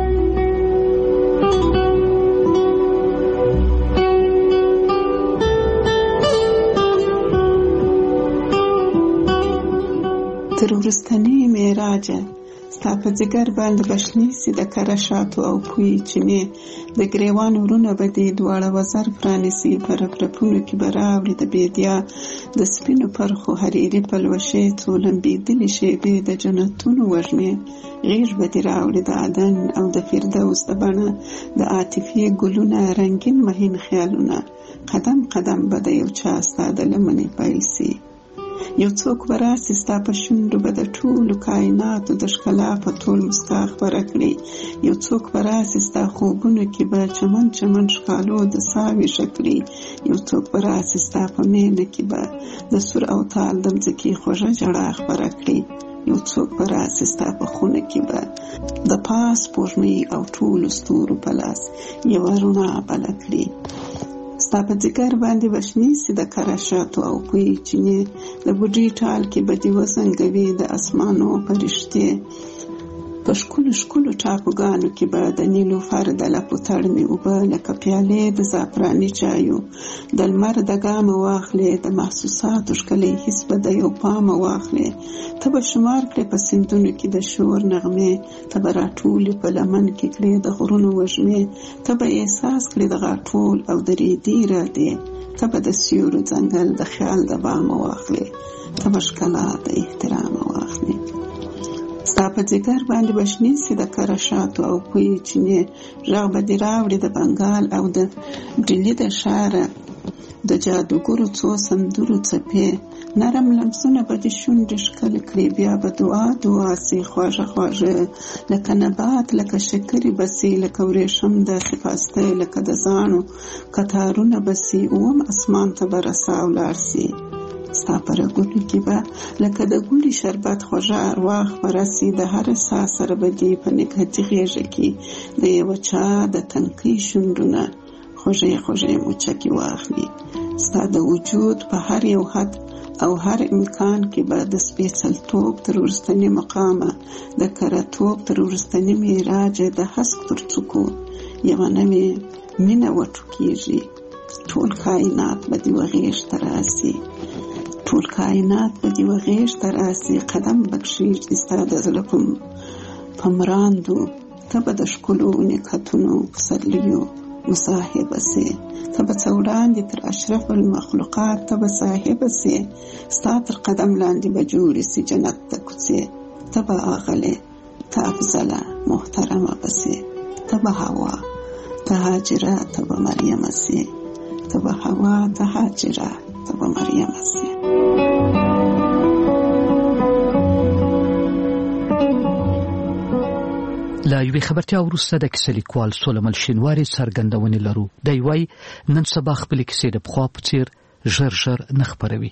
تر وروستنۍ معراجه ستا په ځیګر باندې بشنې سي د کره شاتو او پوی چینې د ګریوان ورونه به دې دواړه وزر پرانیسي، په رپرپونو کې به راوړي د بیدیا د سپینو پرخو حریري پلوشې، څو لمبېدلې شیبې د جنتونو وږمې، غیږ به دې راوړي د عدن او د فردوس د بڼه د عاطفې ګلونه، رنګین مهین خیالونه، قدم قدم به د یو چا ستا د لمنې پایسي. یو څوک به راسي ستا په شونډو به د ټولو کائناتو د ښکلا په تول مسکا خپره کړي، یو څوک به راسي ستا خوبونو کې به چمن چمن ښکالو د ساه ویښه کړي، یو څوک به راسي ستا په مینه کې به د سور او تال د مځکې خوږه ژړا خپره کړي، یو څوک به راسي ستا په خونه کې به د پاس سپوږمۍ او ټولو ستورو په لاس یوه رڼا بله کړي. ستا په ځګر باندې بشنی سي د کراشاتو او پوی چینه د بوډي ټال کې بدی وسنګوي د اسمانو پرشته په شکولو شکولو ټاپوګانو کې به د نیلو فرد لپو تړمي اوبه لکه پیالې د زعفراني چایو د لمر د ګامه واخلې د محسوساتو ښکلی حس به د یو پامه واخلې ته به شمار کړې په سیندونو کې د شور نغمې ته به راټولې په لمن کې کړې د غرونو وږمې ته به احساس کړې د غاټول او د ریدې ارادې ته به د سیورو ځنګل د خیال د بامه واخلې ته به ښکلا د احترامه واخلې ستا په ځګر باندې بشنی سي د کراشاتو او پوی چینې غږ به دې راوړي د بنګال او د ډیلي د ښاره د جادوګرو څو سندرو څپې نرم لمسونه به دې شونډې ښکلې کړي بیا به دعا دعا سي خواږه خواږه لکه نبات لکه شکرې به سي لکه ورېښم داسې پاستی لکه د زاڼو کتارونه به سي اوم اسمان ته به رسا ولاړ سي ستا په رګونو کې به لکه د ګلي شربت خوږه اروا خپره سي د هر ساه سره به دې په نګهتي غېږه کې د یوه چا د تنکۍ شونډونه خوږې خوږې موچکې واخلي ستا د وجود په هر یو حد او هر امکان کې به د سپېڅلتوب تر وروستني مقامه د کره‌توب تر وروستني معراج د هسک تر څوکو یوه نوې مینه وټوکېږي ټول کائنات به دې وغېږ ته راسي ټول کائنات به دې وغېږ ته راسي قدم به کښېږدي ستا د زړه په مراندو ته به د ښکلو نکهتونو پسرلیو مصاحبه سي ته به څه وړاندې تر اشرف المخلوقات ته به صاحبه سي ستا تر قدم لاندې به جوړې سي جنت ته کوڅې ته به اغلې ته افضله محترمه به سي ته به هوا ته هاجره ته به مریمه سي ته به هوا ته هاجره ته به مریمه سي لا یوې خبرتیا وروسته د کیسې لیکوال سولمل شینواري څرګندونې لرو دی وایي نن سبا خپلې کیسې د پخوا په څېر ژر ژر نه خپروي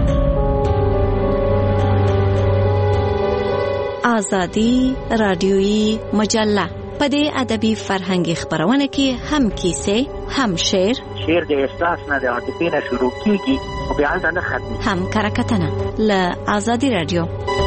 آزادي رادیویي مجله په دې ادبي فرهنګي خبرونه کې هم کیسې هم شعر شعر د احساس نه د عاطفې نه شروع کیږي او بیا نه ختمي هم کرکټنه له آزادي رادیو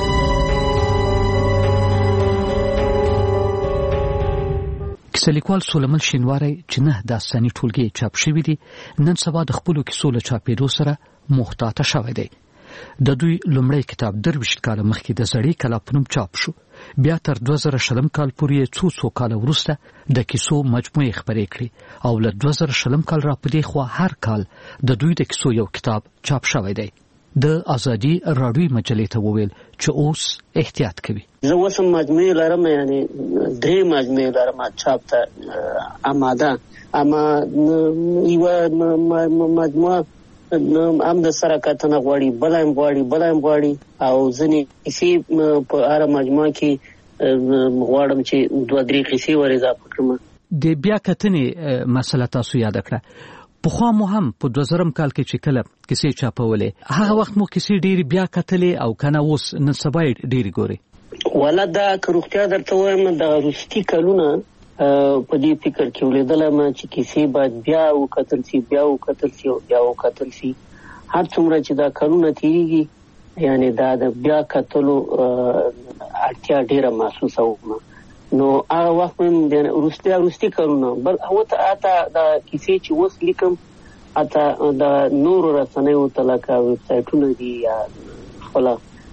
کیسه لیکوال سولمل شینواری چې نه داستاني ټولګي چاپ شوی دي نن سبا د خپلو کیسو له چاپېدو سره محتاطه شوی دی د دوی لومړی کتاب درویشت کاله مخکې د زړې کلا په نوم چاپ شو بیا تر دوه زره شلم کال پورې څو څو کاله وروسته د کیسو مجموعې خپرې کړې او له دوه زره شلم کال را پدې خوا هر کال د دوی د کیسو یو کتاب چاپ شوی دی د آزادي رادیویي مجلې ته وویل چې اوس احتیاط کوي زه اوس مجموعې لرم یعنی درې مجموعې لرم چاپ ته آماده اما یو مجموعه ام د سره کتنه غواړي بلایم غواړي بلایم غواړي او ځنې کیسې په هر مجموعه کې غواړم چې دوه درې کیسې ور اضافه کړم د بیا کتنې مسله تاسو یاد کړه پخوا مو هم په دوه زرم کال کې چې کله کیسې چاپولې هغه وخت مو کیسې ډېری بیا کتلې او کنه اوس نن سبا ډېری ګوري ولا دا کروختیا درته وایم د روستي کلونه په دې فکر کې ولیدل ما چې کیسې باید بیا وکتل شي بیا وکتل شي او بیا وکتل شي هر څومره چې دا کلونه تیریږي یعنی دا د بیا کتلو اړتیا ډیره محسوسه ومه نو هغه وخت هم د روستي روستي کلونه بل هو ته اته دا کیسې چې اوس لیکم اته د نورو رسنیو تلکه ویب سایټونه دي یا خپل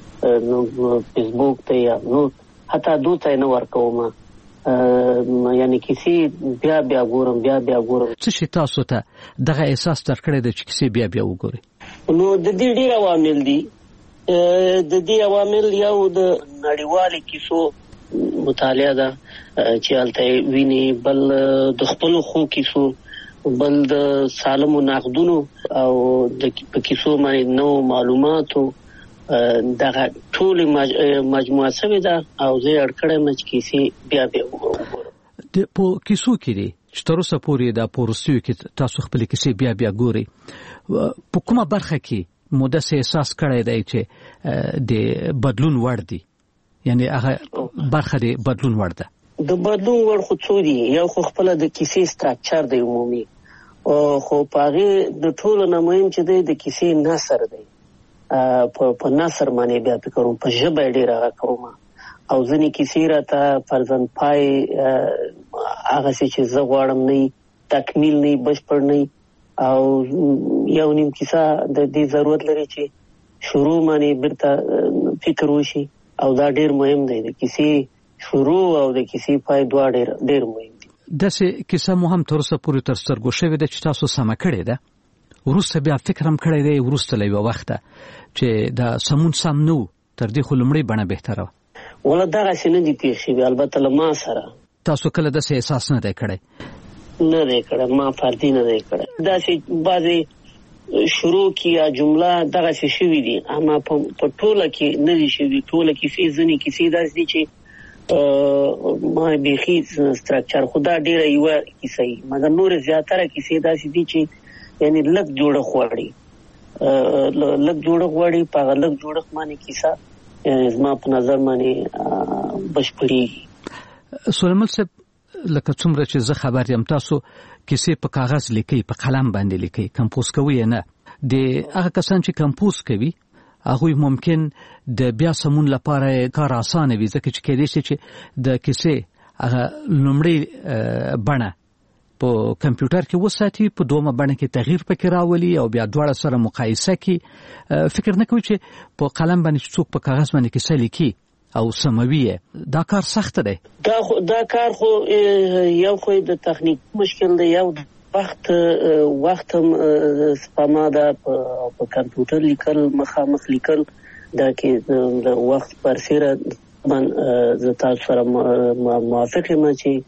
فیسبوک ته یا نو حتی دوته نه ورکوم یعنی کیسې بیا بیا ګورم بیا بیا ګورم څه شي تاسو ته دغه احساس درکړی د کیسې بیا بیا وګورئ نو د دې ډیر عوامل دي د دې عوامل یو د نړیوالې کیسو مطالعه ده چې الته ویني بل د خپل خو کیسو بل د سالمو نقدونو او د کیسو باندې نو معلوماتو دغه ټول مجموعه سوي ده او زه اړ کړم چې کیسې بیا بیا وګورم د په کیسو کې دي چې تر اوسه پورې د پورستیو کې تاسو خپل کیسې بیا بیا ګوري په کومه برخه کې مو داسې احساس کړی دی چې د بدلون وړ دي یعنی هغه برخه د بدلون وړ ده د بدلون وړ خو څو دي یو خو خپل د کیسې سټراکچر دی عمومي خو پاغه د ټولو نه مهم چې دی د کیسې نثر دی. په په نثر باندې بیا فکر کوم، په ژبه ډیر هغه کوم او ځنې کیسې راته فرزند پای هغه چې زه غواړم نه تکمیل نه بشپړ نه او یو نیم کیسه د دې ضرورت لري چې شروع باندې برته فکر وشي او دا ډیر مهم دی. د کیسې شروع او د کیسې پای دواړه ډیر ډیر مهم دي. داسې کیسه مو هم تر اوسه پورې تر سترګو شوې ده چې تاسو سمه کړې ده، وروسته بیا فکر هم کړی دی وروسته له یوه وخته چې دا سمون سم نه و، تر دې خو لومړۍ بڼه بهتره وه؟ والله دغسې نه دي پېښ شوي، البته له ما سره. تاسو کله داسې احساس نه دی کړی؟ نه دی کړی، ما فردي نه دی کړی. داسې بعضې شروع کې یا جمله دغسې شوي دي، اما په ټوله کې نه دي شوي. ټوله کیسې ځینې کیسې داسې دي چې ما بیخي سترکچر خو دا ډېره یوه کیسه وي، مګر نورې زیاتره کیسې داسې دي چې یعنې لږ جوړښت غواړي، لږ جوړښت غواړي. په هغه لږ جوړښت باندې کیسه زما په نظر باندې بشپړېږي. سلیمان صاحب، لکه څومره چې زه خبر یم، تاسو کیسې په کاغذ لیکئ، په قلم باندې لیکئ، کمپوز کوئ یې نه. د هغه کسان چې کمپوز کوي هغوی ممکن د بیا سمون لپاره کار اسانه وي، ځکه چې کېدای شي چې د کیسې هغه لومړۍ بڼه په کمپیوټر کې وساتي، په دومره بڼه کې تغییر پکې راولي او بیا دواړه سره مقایسه کړي. فکر نه کوي چې په قلم باندې څوک په کاغذ باندې کیسه لیکي او سموي، دا کار سخت دی. دا خو دا کار خو یو خو د تخنیک مشکل دی، یو وخت وخت هم سپما ده. په کمپیوټر لیکل، مخامخ لیکل، دا کې د وخت پرسیره من زه تاسو سره موافق یم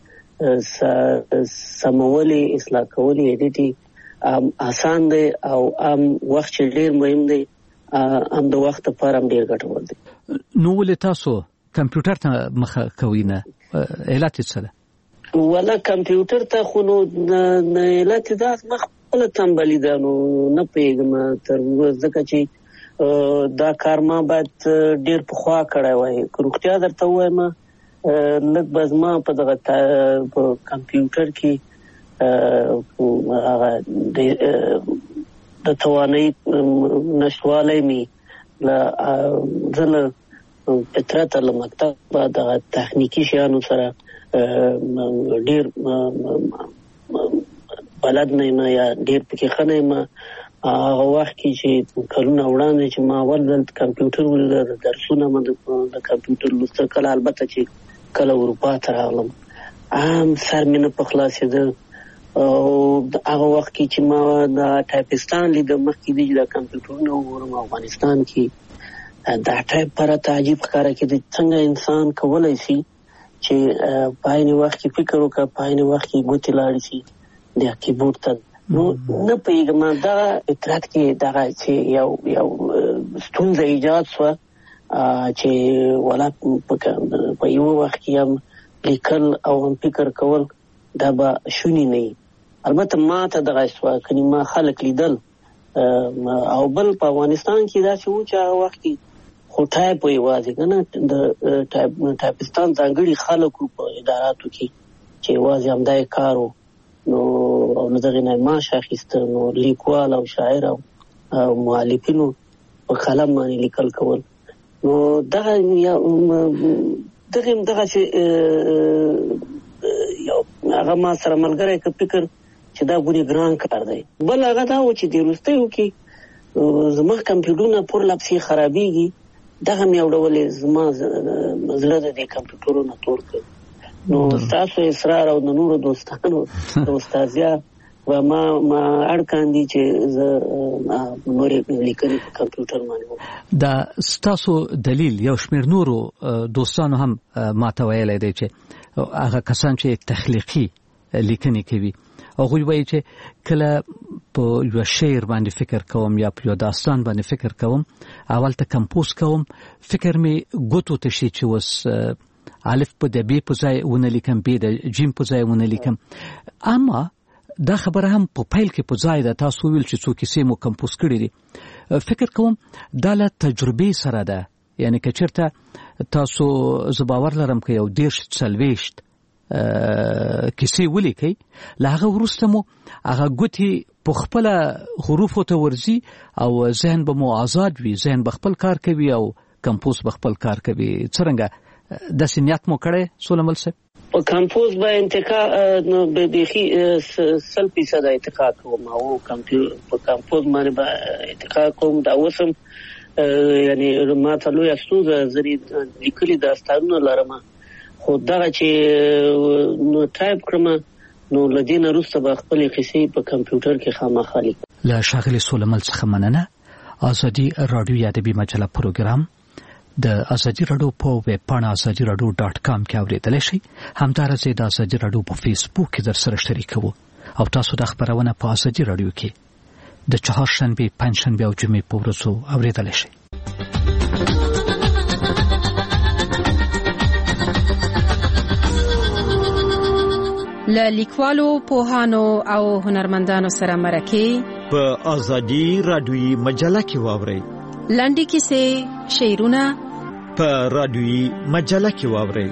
چې سمولي اصلاح کولی ایډیټي آسان دی او ام وخت چې ډیر مهم دی، ام د وخت لپاره هم ډیر ګټور دی. نو ولې تاسو کمپیوټر ته مخه کوئ نه؟ علت یې څه ده؟ ولا کمپیوټر ته خو نو علت دا ما خپله تنبلي ده، نو نه پوهېږم تر ځکه چې دا کار ما باید ډیر پخوا کړی وای. که روغتیا درته ووایم لږ به زما په دغه په کمپیوټر کې هغه د توانایي نشتوالی مې له زه له فطرته له مکتبه دغه تخنیکي شیانو سره ډیر بلد نه یم یا ډیر پکې ښه نه یم. هغه وخت کې چې کلونه وړاندې چې ما اول ځل کمپیوټر ولیده، درسونه مې د کمپیوټر لوستل کله، البته چې کله اروپا ته راغلم هم سر مې نه په خلاصېده. او هغه وخت کې چې ما د ټایپستان لیده، مخکې دی چې دا کمپیوټرونه وګورم افغانستان کې دا ټایپ پراته عجیب ښکاره کېده. څنګه انسان کولی شي چې په عین وخت کې فکر وکړه، په عین وخت کې ګوتې لاړې شي د کیبورډ ته. نو نه پوهېږم دغه اطلاعات کې دغه چې یو یو ستونزه ایجاد شوه چې ولا په یوه وخت کې هم لیکل او هم فکر کول دا به شوني نه وي. البته ما ته دغه شوه، کني ما خلک لیدل او بل په افغانستان کې داسې و چې هغه وخت کې خو ټایپ یوازې که نه د ټایپستان ځانګړي خلک په اداراتو کې چې یوازې همدا یې کار و، نو او له دغې نه معاش اخیسته. نو لیکوال او شاعر او مؤلفینو په قلم باندې لیکل کول. نو دغه دغه دغسې یو هغه ما سره ملګری که فکر چې دا ګورې ګران کار دی. بل هغه دا و چې د وروستیو کې زما کمپیوټرونه پر لپسې خرابېږي، دغه مې یو ډول زما زړه د دې کمپیوټرونو تور کړ. نو ستاسو اصرار او د نورو دوستانو د استازیا و ما ما اړ کاندي چې زه نورې لیکنې په کمپیوټر باندې وکړم. دا ستاسو دلیل یو شمېر نورو دوستانو هم ماته ویلی دی چې هغه کسان چې تخلیقي لیکنې کوي هغوی وایي چې کله په یو شعر باندې فکر کوم یا په یو داستان باندې فکر کوم، اول ته کمپوز کوم، فکر مې ګوتو ته شي چې اوس الف په د بی په ځای ونه لیکم، بی د جیم په ځای ونه لیکم. اما دا خبره هم په پیل کې په ځای ده. تاسو ویل چې څو کیسې مو کمپوز کړي دي. فکر کوم دا له تجربې سره ده، یعنی که چېرته تاسو زه باور لرم که یو دېرش څلوېښت کیسې ولیکي لاغه ورسته مو هغه ګوتی په خپل حروف ته ورزي او ذهن به مو آزاد وي ذهن به خپل کار کوي او کمپوز به خپل کار کوي څنګه د سنیات مو کړي سولمل صاحب په کمپوز به انتقا به بيخي سل فیصد انتقا کوم او کمپیوټر په کمپوز باندې به انتقا کوم دا وسم یعنی ما ته لوی استوزه زری لیکلي داستانونه لرم خو دا چې نو ټایپ کړم نو لدین روسته به خپل قصې په کمپیوټر کې خامخا لیکم لا شاغلی سولمل څخه مننه ازادي رادیو یادبي مجله پروګرام د ازادي رادیو په ویب پاڼه ازادي رادیو ډاټ کام کې اوریدل شي همدارسه د ازادي رادیو په فیسبوک کې در سره شریکو او تاسو د خبرونه په ازادي رادیو کې د چهارشنبه پنځشنبه او جمعې په ورځو اوریدل شي له لیکوالو پوهانو او هنرمندانو سره مرکه په ازادي رادیوي مجله کې واورئ لنډی کیسې شعرونه په رادیوي مجله کې واورئ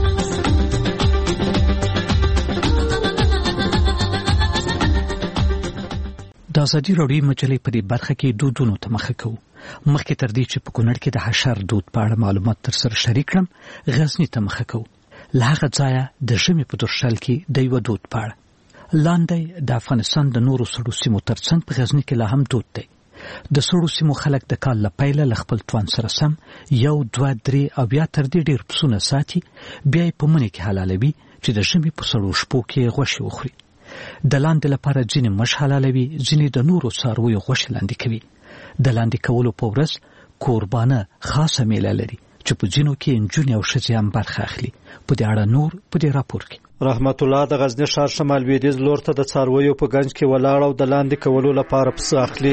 د ازادي رادیوي مجلې په دې برخه کې دودونو ته مخه کوو مخکې تر دې چې په کونړ کې د حشر دود په اړه معلومات تر سره شریک کړم غزنی ته مخه کوو لاغه ځای د ژمي په درشل کې د یو دود په اړه لاندې د افغانستان د نورو سړو سیمو ترڅنګ په غزنی کې لا هم دود دی د سړو سیمو خلک د کال لپاره ل خپل توان سره سم یو دوه درې او بیا تر دې ډیر پسونه ساتي بیا په منې کې حلالوي چې د ژمي په سړو شپو کې غوښه وخوري د لاندې لپاره ځینې مش حلالوي ځینې د نورو څارویو غوښه لاندې کوي د لاندې کولو په ورځ قربانه خاصه میله لري چې په ځینو کې انجونې او ښځې هم برخه اخلي په دې اړه نور په دې راپور کې رحمت الله د غزنی ښار شمال لویدیځ لور ته د څارویو په گنج کې ولاړ او د لاندې کولو لپاره پسه اخلي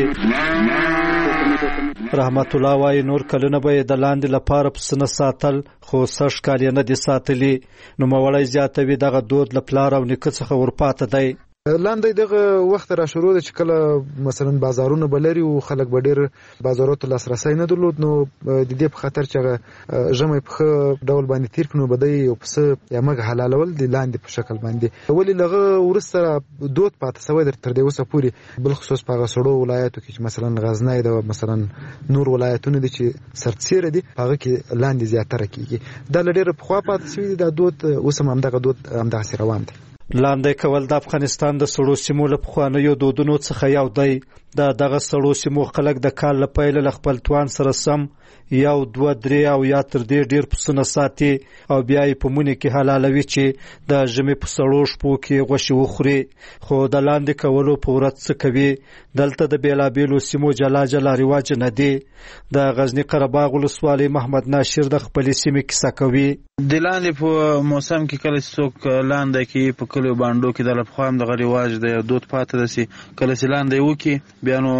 رحمت الله وايي نور کلونه به د لاندې لپاره پسه نه ساتل خو سش کال نه دي ساتلي نو موړی زیاتوي دغه دود لپاره او نیکه څخه ورپاته دی لاندې دغه وخت را شروع د چکله مثلا بازارونه بلري او خلک بډیر بازارونو لاسرسي نه درلود نو د دې په خاطر چې ژمه په ډول باندې تیر کړو بدای او پس یا مګ حلالول د لاندې په شکل باندې ولی لغه ورسره دوت پاتې سوی در تر دې وسه پوری بل خصوص په غسړو ولایتو کې مثلا غزنی د مثلا نور ولایتونه دي چې سرتسیر دي هغه کې لاندې زیاتره کیږي د لډیر په خوا پاتې سوی د دوت اوسم هم دغه دوت هم دغه روان دي لاندې کول د افغانستان د سړو سیمو له پخوانیو دودونو څخه یو دی د دغه سړو سیمو خلک د کال لپاره له خپل توان سره سم یو دوه درې او یا تر دې ډیر پسونه ساتي او بیا یې په مونږ کې حلالوي چې د ژمي په سړو شپو کې غوښه وخوري خو د لاندې کولو په ورځ څه کوي دلته د بیلابیلو سیمو جلا جلا رواج نه دی د غزنی قرهباغ ولسوالۍ محمد ناشر د خپل سیمې کیسه کوي د لاندې په موسم کې کله څوک لاندې کې په کلیو باندې کې د لفخام د رواج د دود پاتې دسي کله چې لاندې وکي بیا نو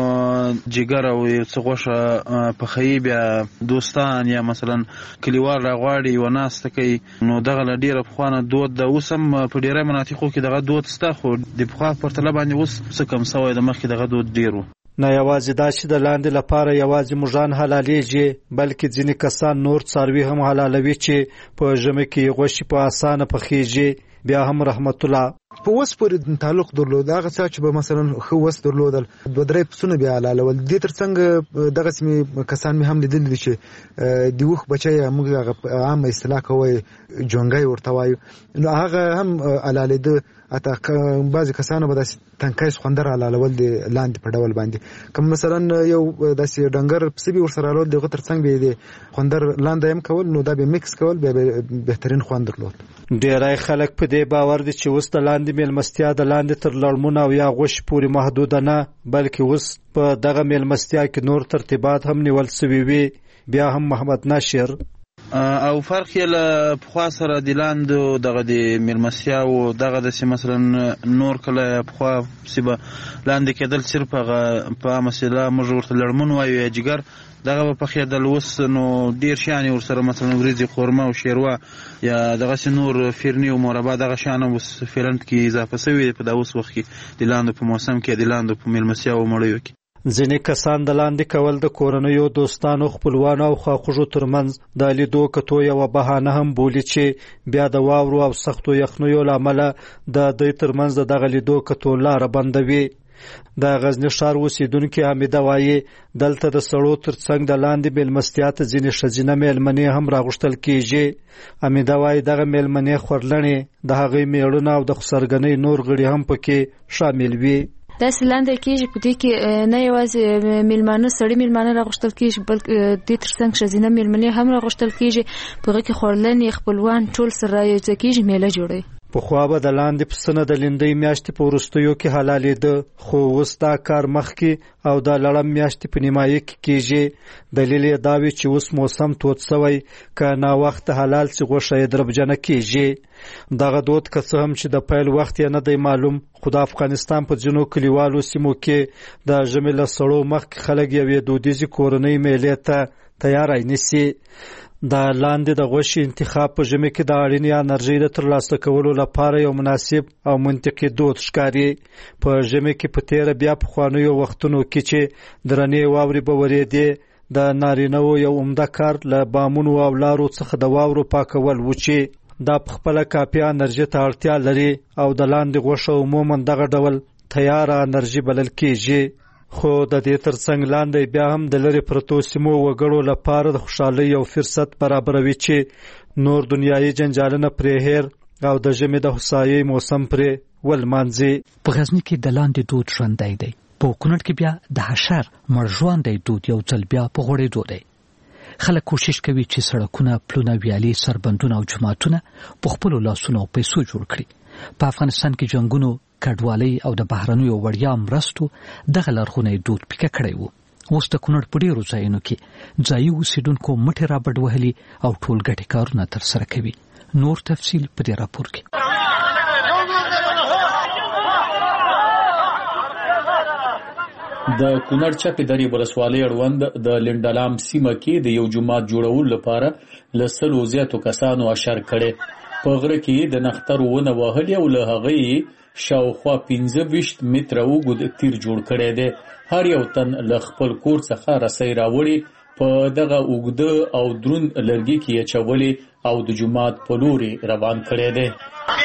جګر او څه غوښه په خی بیا دوستان یا مثلا کلیوال راغواړي و ناسته کوي نو دغه لډیره بخوانه دود د اوسم په ډیره مناطقو کې دغه دود ستا خو د بخوا پرتله باندې اوس څه کم سوی د مخکې دغه دود ډیرو نه یوازې دا چې د لاندې لپاره یوازې مژان حلالېږي بلکې ځینې کسان نور څاروي هم حلالوي چې په ژمي کې غوښې په اسانه پخېږي بیا هم رحمت الله په وس پورې تعلق درلود هغه څه چې به مثلا خو وس درلودل دوه درې پسونه بیا حلالول دي ترڅنګ دغه سیمه کسان مې هم لیدل دي چې دی وخ بچي موږ عام اصطلاح کوي جونګای ورته وایو نو هغه هم حلالېده اته بعضی کسانو به د تنکایس خوندر حلالول دي لاندې په ډول باندې کوم مثلا یو د سی ډنګر پسبي ور سره حلال دغه ترڅنګ به دي خوندر لاندې هم کول نو دا به میکس کول به بهترین خوند درلود ډیرای خلک په دې باور دي چې وست لاندې میلمستیا د لاندې تر لړمون او یا غوښ پورې محدود نه بلکې وس په دغه میلمستیا کې نور ترتیبات هم نیول شوی وي بیا هم محمد ناشر او فرق یې له پخوا سره د لاندې دغه د میلمستیا او دغه د مثلا نور کله پخوا سیبه لاندې کېدل صرف هغه په مسله موږ ورته لړمون وایو یا جګر دغه په خیدل وس نو ډیر شان ور سره مثلا وريزي قورمه او شیروا یا دغه نور فرنی او مربا دغه شان وس فلنت کې اضافه شوی په داوس وخت کې د لاندې په موسم کې د لاندې په میلمستیا او مړیو کې ځینې کسان د لاندې کول د کورنیو دوستانو خپلوانو او خواخوږو ترمنځ د لیدو کتو یوه بهانه هم بولي چې بیا د واورو او سختو یخنیو له امله د دوی ترمنځ د دغه لیدو کتو لاره بندوي. د غزنی ښار اوسیدونکي حمیده وایي دلته د سړو ترڅنګ د لاندې میلمستیا ته ځینې ښځینه میلمنې هم راغوښتل کیږي. حمیده وایي دغه میلمنې خورلنې د هغې میړونه او د خسرګنۍ نور غړي هم پکې شامل وي. داسې لاندې کېږي په دې کې نه یوازې میلمانه سړي میلمانه راغوښتل کېږي بلکې دې ترڅنګ ښځینه میلمنې هم راغوښتل کېږي. په هغه کې خورلنې خپلوان ټول سره رايوځای کېږي، میله جوړوي. پخوا به د لاندې پسونه د لیندۍ میاشتې په وروستیو کې حلالېده، خو اوس دا کار مخکې او د لړم میاشتې په نیمایي کې کېږي. دلیل یې دا وي چې اوس موسم تود سوی، که ناوخته حلال سي غوښه یې دربجنه کېږي. دغه دود که څه هم چې د پیل وخت یې نه دی معلوم، خو د افغانستان په ځینو کلیوالو سیمو کې د ژمي له سړو مخکې خلک یوې دودیزې کورنۍ میلې ته تیاری نیسي. د لاندې د غوښې انتخاب په ژمي کې د اړینې انرژۍ د ترلاسه کولو لپاره یو مناسب او منطقي دود ښکاري. په ژمي کې په تیره بیا پخوانیو وختونو کې چې درنې واورې به ورېدې، د نارینه‌و یو عمده کار له بامونو او لارو څخه د واورو پاکول و چې دا په خپله کافي انرژي ته اړتیا لري او د لاندې غوښه عموما دغه ډول تیاره انرژي بلل کېږي. خو د دې ترڅنګ لاندې بیا هم د لرې پرتو سیمو وګړو لپاره د خوشحالۍ یو فرصت برابروي چې نور دنیایي جنجالونه پرې هیر او د ژمي د هوسایۍ موسم پرې ولمانځي. په غزني کې د لاندې دود ژوندی دی. په کونړ کې بیا د حشر مړژواندی دود یو ځل بیا په غوړېدو دی. خلک کوشش کوي چې سړکونه، پلونه، ویالې، سربندونه او جوماتونه په خپلو لاسونو او پیسو جوړ کړي. په افغانستان کې جنګونو، کډوالۍ او د بهرنیو وړیا مرستو دغه لرغونی دود پیکه کړی و. اوس د کونړ په ډېرو ځایونو کې ځایي اوسېدونکو مټې رابډ وهلي او ټولګټې کارونه ترسره کوي. نور تفصیل په دې راپور کې. د کونړ چپې درې ولسوالۍ اړوند د لنډلام سیمه کې د یو جومات جوړولو لپاره له سلو زیاتو کسانو اشر کړی. په غره کې د نښترو ونه وهلې او له هغې شاوخوا پنځه ویشت متره اوږد تیر جوړ کړی دی. هر یو تن له خپل کور څخه رسۍ راوړي، په دغه اوږده او دروند لرګي کې یې چولې او د جومات په لورې روان کړی دی.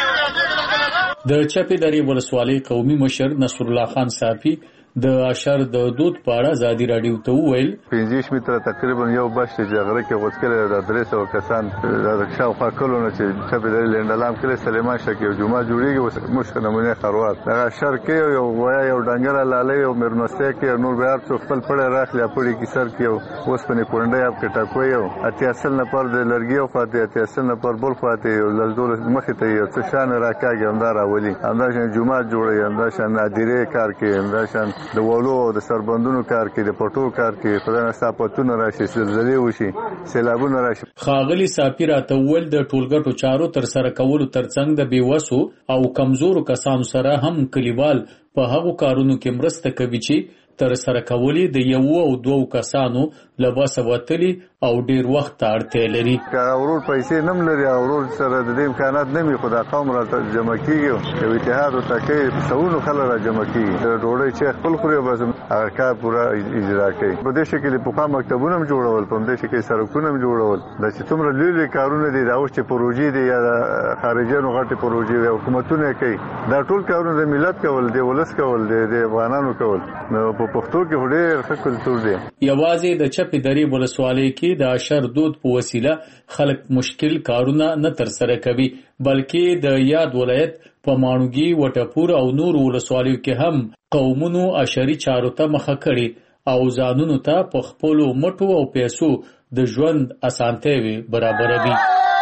د چپې درې ولسوالۍ قومي مشر نصرالله خان صافي د اشر د دود په اړه ازادي راډیو ته وویل پنځه متره تقریبا یو بش چې غره کې غوڅکل د درې سوه کسان د شاوخوا کلونه چې چپې درې لنډلام کلی سلیمان شاه کې یو جومات جوړېږي. موږ نمونه خروار دغه اشر کې یو غویا، یو ډنګره لالی، یو میرمستۍ کې نور بیا څو خپل پړی راخلي، پړی کې سر کې یو اوسپنې کونډۍ اب کې ټاکوي، یو اتیا سل نفر د لرګي او خواته اتیا سل نفر بل خواته یو لزدول مخې ته یو څه شان راکاږي، همدا راولي، همدا شان جومات جوړوي، همدا شان نادرې کار کوي، همدا شان د وولو د سربندونو کار کوي، د پټو کار کوي، خدای نستاپتونه راشي، زلزلې وشي، سیلابونه راشي. ښاغلي صافي راته وویل د ټولګټو چارو تر سره کولو ترڅنګ د بېوسو او کمزورو کسانو سره هم کلیوال په هغو کارونو کې مرسته کوي چې تر سره کولې د یو او دوو کسانو له وسه وتلي او ډیر وخت ته اړتیا لري. که اورور پیسې نم لري، اورور سره د دې امکانات نه وي، خو دا قوم را جمع کېږي، یو اتحاد ورته کوي، په سوونو خلک را جمع کېږي، د ډوډۍ چې خپل خوري او بس هغه کار پوره اجرا کوي. په دې شکل د پخوا مکتبونه هم جوړول، په دې شکل سړکونه هم جوړول. دا چې څومره لوی لوی کارونه دي، دا اوس چې پروژې دي یا خارجیانو غټې پروژې وي، حکومتونه کوي، دا ټول کارونه د ملت کول دي، ولس کول دي، د افغانانو کول. نو په پښتو کې ډېر ښه کلتور دی. یوازې د چپې درې ولسوالۍ کې د اشر دود په وسیله خلک مشکل کارونه نه ترسره کوي، بلکې د یاد ولایت په ماڼوګي، وټپور او نور ولسوالیو کې هم قومونو اشري چارو ته مخه کړي او ځانونو ته په خپلو مټو او پیسو د ژوند اسانتیاوې برابروي.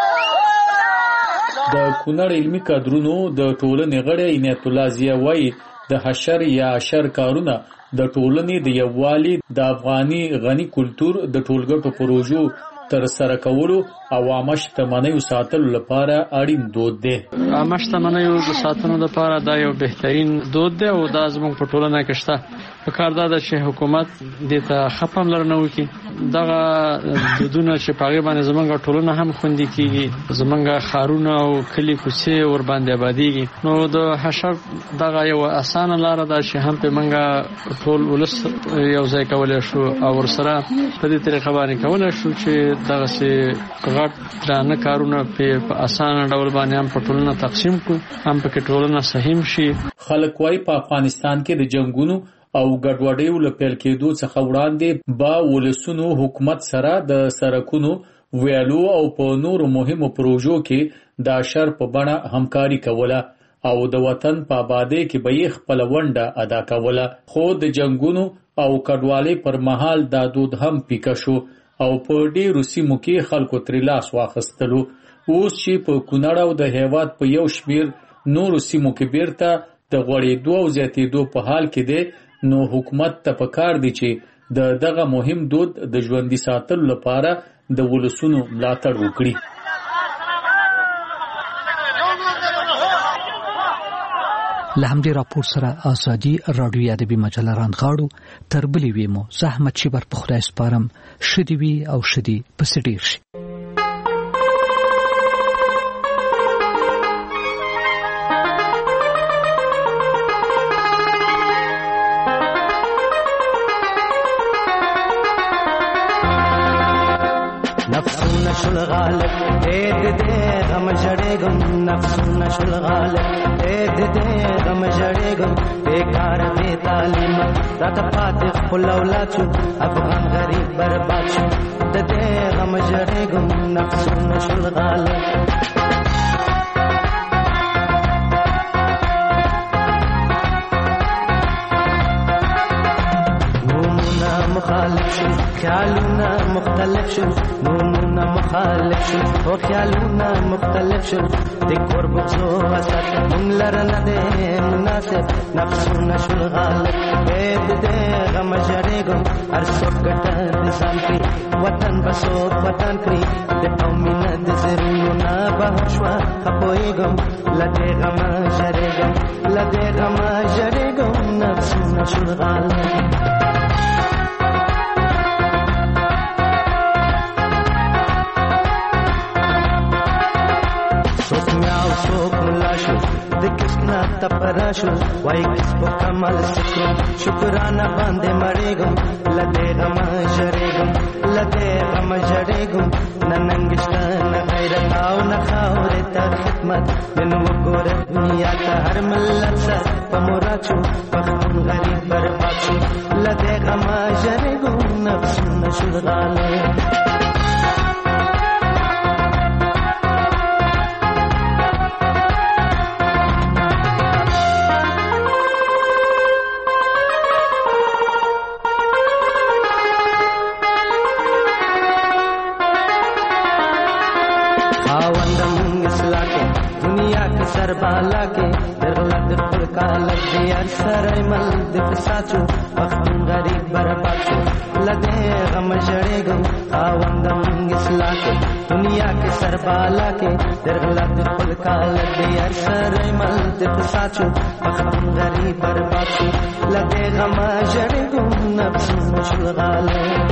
د کونړ علمي کادرونو د ټولنې غړی عنایت الله ضیا وایي د حشر یا اشر کارونه د ټولنې د یووالي، د افغاني غني کلتور د ټولګټو پروژو تر سره کولو او عامه شتمنیو ساتلو لپاره اړین دود دی. عامه شتمنیو د ساتنې لپاره دا یو بهترین دود دی او دا زموږ په ټولنه کې شته. په کار دا ده چې حکومت دې ته ښه پاملرنه وکړي دغه دودونه چې پاغي باندې زمونږ ټولنه هم خوندي کیږي، زمونږ خارونه او کلی کوڅې ور باندې آبادیږي. نو د هاشاګ دغه یو اسانه لار ده چې هم په منګه ټول ولس یو ځای کولای شو او ورسره په دې طریقه باندې کولای شو چې دغه سي غټ درانه کارونه په اسانه ډول باندې هم په ټولنه تقسیم کو، هم په ټولنه سهم شي. خلک وايي په افغانستان کې د جنگونو او ګډوډیو له پیل کېدو څخه وړاندې با ولسونو حکومت سره د سرکونو ویالو او په نورو مهمو پروژو کې د اشر په بڼه همکاري کوله او د وطن په آبادی کې به یې خپل ونډه ادا کوله. خو د جنگونو او کډوالۍ پر مهال دا دود هم پیکه شو او په ډېرو سیمو کې خلکو ترې لاس واخیستلو. اوس چې په کونړ او د هېواد په یو شمېر نورو سیمو کې بیرته د غوړېدو او زیاتېدو په حال کې دی، نو حکومت ته پکار دی چې د دغه مهم دود د ژوندي ساتلو لپاره د ولسونو ملاتړ وکړي. له همدې راپور سره ازادي راډیو ادبي مجله رانغاړو. تر بلې ویمو زحمت شبر په خدای سپارم، شدي وي او شدي پسې ډیر شي. نفسونه شل غالب دې دې غم جړېګم، نفسونه شل غالب دې دې غم جړېګم، بیکار دې تعلیم راته پاتې خپل اولاد شو، افغان غریب برباد شو، دې غم جړېګم، نفسونه شل غالب. مخالف شو خیالونه مختلف شو، نومونه مخالف شو او خیالونه مختلف شو، د کور بغزو وسط مونږ لره نه دی مناسب، نفسونه شول غالب دې دې غم جړېګم، هر څوک ګټه د ځان کړي، وطن به څوک وطن کړي، د قومي نه د زړونو نه بهر شوه خپویږم، له دې غمه جړېګم، له دې غمه جړېګم، نفسونه شول غالب. څوک ملا شو د کسنا تپرا شو، وای کس په کمال سکرو شکرانه باندې مړېګم، لدې غم جړېګم، لدې غم جړېګم، ننګشته نه غیرت او نه خاورې ته خدمت، نن وګوره دنیا ته هر ملت سر په مراد شو، پښتون غریب برباد شو، لدې غم جړېګم، نفسونه شل غالب. بالا کې درلد خپل کالک دی سره مل د فساتو، پښتون غریب برباد شو، لدې غم جړېګم، خاوندم اصلاح کې دنیا کې سر بالا کې درلد خپل کالک دی سره مل د فساتو، پښتون غریب برباد شو، لدې غم جړېګم، نفسونه شل غالب.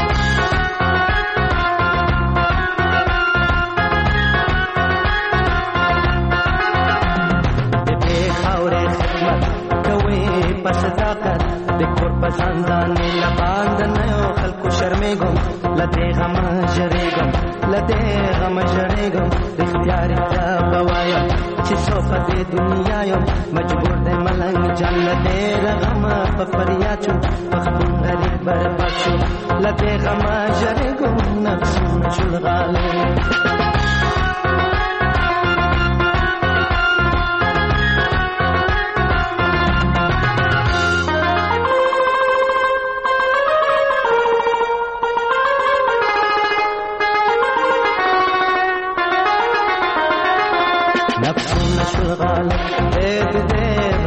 صداقت د کور په ځاندانې لباند نه یو خلکو شرمېږم، لدې غم جړېږم، لدې غم جړېږم، اختیار ته به وایم چې څو په دې دنیا یم، مجبور دی ملنګ جان لدې غم په فریاد شو، پښتون غریب برباد شو، لدې غم جړېږم، نفسونه شل غالب.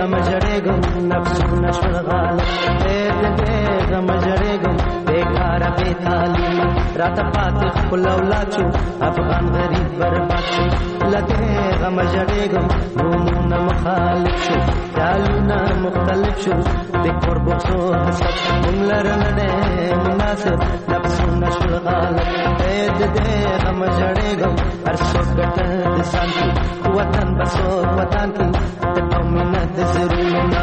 غم جړېږم نفسونه شول غالب د دې غم جړېږم بیکاره بې تعلیم راته پاتې خپل اولاد شو افغان غریب برباد شو له دې غم جړېږم نومونه مخالف شو خیالونه مختلف شو د کور بغضو حسد مونږ لره نه دی مناسب نفسونه شول غالب د دې غم جړېږم هر څوک ګټه د ځان کې وطن بسو وطن کې د قومونه د زړونو